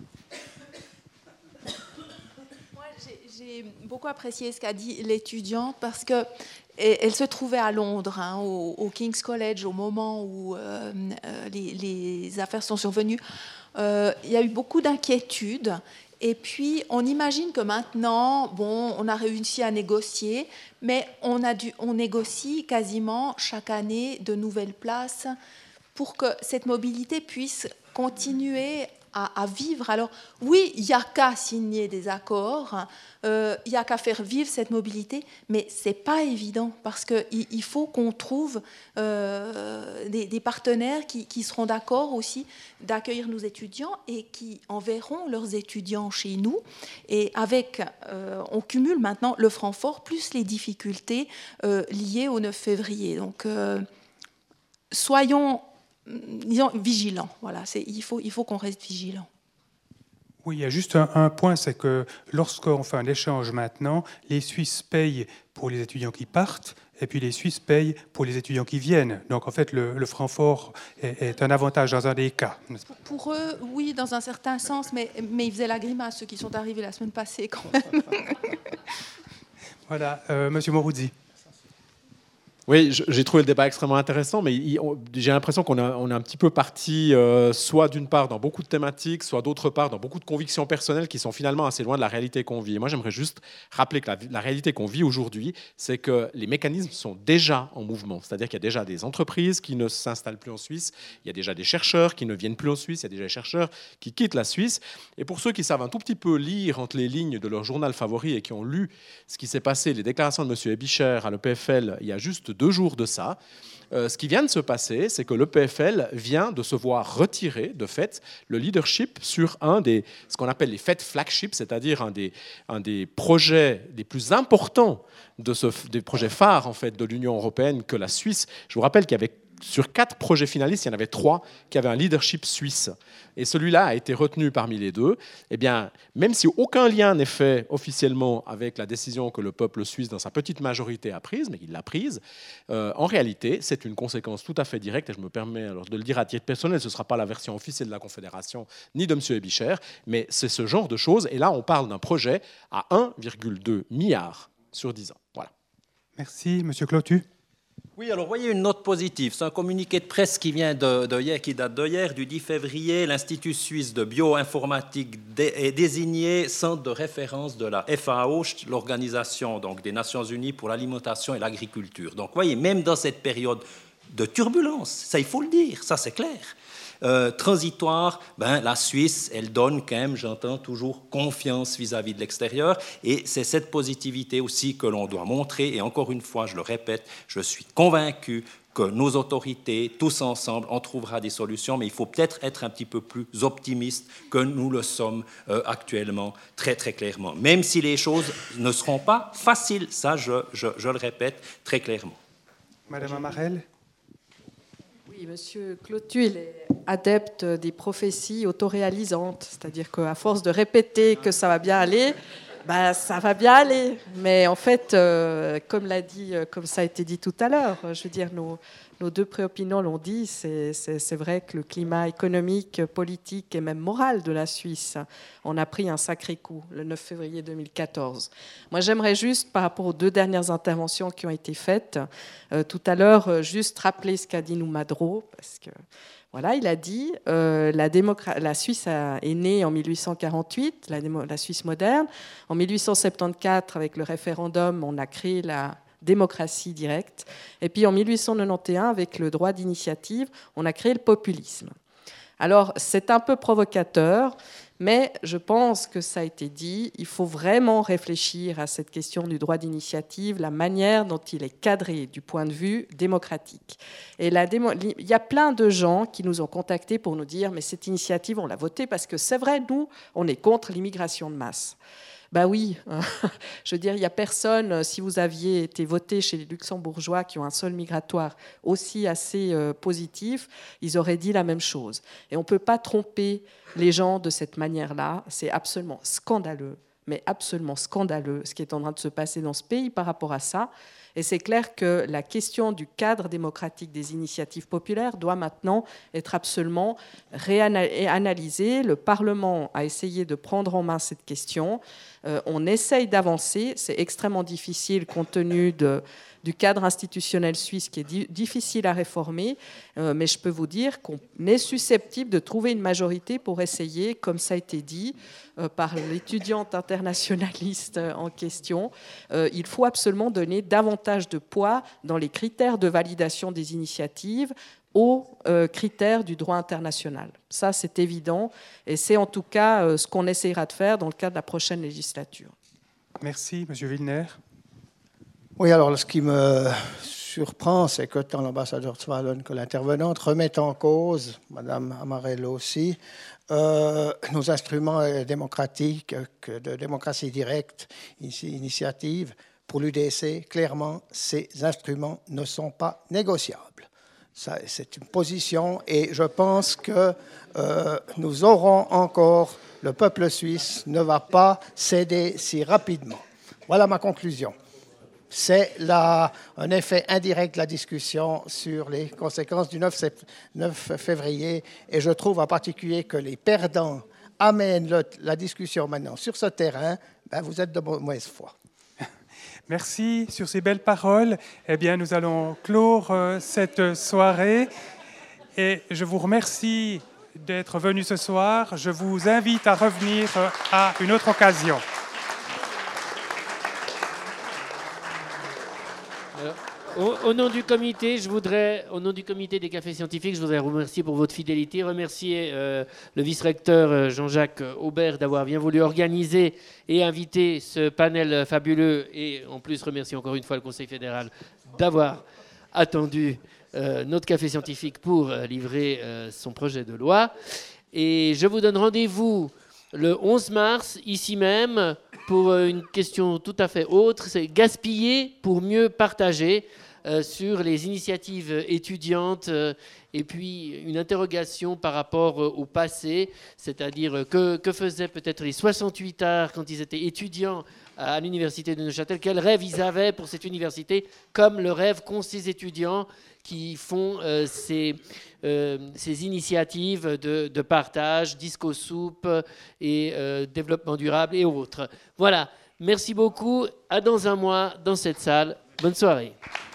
Beaucoup apprécié ce qu'a dit l'étudiante parce qu'elle se trouvait à Londres, au King's College, au moment où les affaires sont survenues. Il y a eu beaucoup d'inquiétudes. Et puis, on imagine que maintenant, on a réussi à négocier, mais on négocie quasiment chaque année de nouvelles places pour que cette mobilité puisse continuer à vivre. Alors oui, il n'y a qu'à signer des accords, il n'y a qu'à faire vivre cette mobilité, mais ce n'est pas évident parce qu'il faut qu'on trouve des partenaires qui seront d'accord aussi d'accueillir nos étudiants et qui enverront leurs étudiants chez nous. Et on cumule maintenant le Francfort plus les difficultés liées au 9 février. Donc soyons, disons, vigilants. Voilà, il faut qu'on reste vigilants. Oui, il y a juste un point, c'est que lorsqu'on fait un échange maintenant, les Suisses payent pour les étudiants qui partent, et puis les Suisses payent pour les étudiants qui viennent. Donc en fait, le franc fort est un avantage dans un des cas. Pour eux, oui, dans un certain sens, mais ils faisaient la grimace, ceux qui sont arrivés la semaine passée quand même. Voilà, Monsieur Morouzzi. Oui, j'ai trouvé le débat extrêmement intéressant, mais j'ai l'impression qu'on est un petit peu parti, soit d'une part dans beaucoup de thématiques, soit d'autre part dans beaucoup de convictions personnelles qui sont finalement assez loin de la réalité qu'on vit. Et moi, j'aimerais juste rappeler que la réalité qu'on vit aujourd'hui, c'est que les mécanismes sont déjà en mouvement. C'est-à-dire qu'il y a déjà des entreprises qui ne s'installent plus en Suisse, il y a déjà des chercheurs qui ne viennent plus en Suisse, il y a déjà des chercheurs qui quittent la Suisse. Et pour ceux qui savent un tout petit peu lire entre les lignes de leur journal favori et qui ont lu ce qui s'est passé, les déclarations de M. Ebicher à l'EPFL il y a juste 2 jours de ça, ce qui vient de se passer, c'est que l'EPFL vient de se voir retirer, de fait, le leadership sur ce qu'on appelle les FET flagships, c'est-à-dire un des projets les plus importants des projets phares en fait, de l'Union européenne que la Suisse. Je vous rappelle qu'il y avait sur 4 projets finalistes, il y en avait 3 qui avaient un leadership suisse. Et celui-là a été retenu parmi les 2. Eh bien, même si aucun lien n'est fait officiellement avec la décision que le peuple suisse, dans sa petite majorité, a prise, mais il l'a prise, en réalité, c'est une conséquence tout à fait directe, et je me permets alors de le dire à titre personnel, ce ne sera pas la version officielle de la Confédération, ni de M. Ebicher, mais c'est ce genre de choses. Et là, on parle d'un projet à 1,2 milliard sur 10 ans. Voilà. Merci, M. Clotu. Oui, alors voyez une note positive. C'est un communiqué de presse qui vient qui date d'hier, du 10 février. L'Institut suisse de bioinformatique est désigné centre de référence de la FAO, l'organisation donc des Nations Unies pour l'alimentation et l'agriculture. Donc voyez, même dans cette période de turbulence, ça il faut le dire, ça c'est clair. Transitoire, la Suisse, elle donne quand même, j'entends toujours, confiance vis-à-vis de l'extérieur. Et c'est cette positivité aussi que l'on doit montrer. Et encore une fois, je le répète, je suis convaincu que nos autorités, tous ensemble, on trouvera des solutions. Mais il faut peut-être être un petit peu plus optimiste que nous le sommes actuellement, très très clairement. Même si les choses ne seront pas faciles, ça je le répète très clairement. Madame Amarel. Oui, Monsieur Clotu, il est adepte des prophéties autoréalisantes, c'est-à-dire qu'à force de répéter que ça va bien aller, ça va bien aller. Mais en fait, comme ça a été dit tout à l'heure, je veux dire, nos 2 préopinants l'ont dit, c'est vrai que le climat économique, politique et même moral de la Suisse, on a pris un sacré coup le 9 février 2014. Moi, j'aimerais juste, par rapport aux 2 dernières interventions qui ont été faites, tout à l'heure, juste rappeler ce qu'a dit Noumadro, parce que voilà, il a dit la Suisse est née en 1848, la Suisse moderne. En 1874, avec le référendum, on a créé la démocratie directe. Et puis en 1891, avec le droit d'initiative, on a créé le populisme. Alors, c'est un peu provocateur, mais je pense que ça a été dit. Il faut vraiment réfléchir à cette question du droit d'initiative, la manière dont il est cadré du point de vue démocratique. Et il y a plein de gens qui nous ont contactés pour nous dire « mais cette initiative, on l'a votée parce que c'est vrai, nous, on est contre l'immigration de masse ». Ben oui, je veux dire, il n'y a personne, si vous aviez été voté chez les Luxembourgeois qui ont un sol migratoire aussi assez positif, ils auraient dit la même chose. Et on ne peut pas tromper les gens de cette manière-là. C'est absolument scandaleux, mais absolument scandaleux ce qui est en train de se passer dans ce pays par rapport à ça. Et c'est clair que la question du cadre démocratique des initiatives populaires doit maintenant être absolument réanalysée. Le Parlement a essayé de prendre en main cette question. On essaye d'avancer. C'est extrêmement difficile compte tenu du cadre institutionnel suisse qui est difficile à réformer. Mais je peux vous dire qu'on est susceptible de trouver une majorité pour essayer, comme ça a été dit par l'étudiante internationaliste en question, il faut absolument donner davantage de poids dans les critères de validation des initiatives aux critères du droit international. Ça, c'est évident, et c'est en tout cas ce qu'on essaiera de faire dans le cadre de la prochaine législature. Merci, M. Wilner. Oui, alors ce qui me surprend, c'est que tant l'ambassadeur Zwalen que l'intervenante remettent en cause, Mme Amarel aussi, nos instruments démocratiques, de démocratie directe, initiative. Pour l'UDC, clairement, ces instruments ne sont pas négociables. C'est une position et je pense que nous aurons encore, le peuple suisse ne va pas céder si rapidement. Voilà ma conclusion. C'est un effet indirect de la discussion sur les conséquences du 9 février et je trouve en particulier que les perdants amènent la discussion maintenant sur ce terrain. Ben, vous êtes de mauvaise foi. Merci. Sur ces belles paroles, eh bien, nous allons clore cette soirée. Et je vous remercie d'être venus ce soir. Je vous invite à revenir à une autre occasion. Au nom du comité, au nom du comité des cafés scientifiques, je voudrais vous remercier pour votre fidélité, remercier le vice-recteur Jean-Jacques Aubert d'avoir bien voulu organiser et inviter ce panel fabuleux et en plus remercier encore une fois le Conseil fédéral d'avoir attendu notre café scientifique pour livrer son projet de loi. Et je vous donne rendez-vous le 11 mars, ici même, pour une question tout à fait autre, c'est gaspiller pour mieux partager sur les initiatives étudiantes et puis une interrogation par rapport au passé, c'est-à-dire que faisaient peut-être les 68 arts quand ils étaient étudiants à l'université de Neuchâtel, quels rêves ils avaient pour cette université, comme le rêve qu'ont ces étudiants qui font ces initiatives de partage, disco soupe et développement durable et autres. Voilà, merci beaucoup, à dans un mois dans cette salle. Bonne soirée.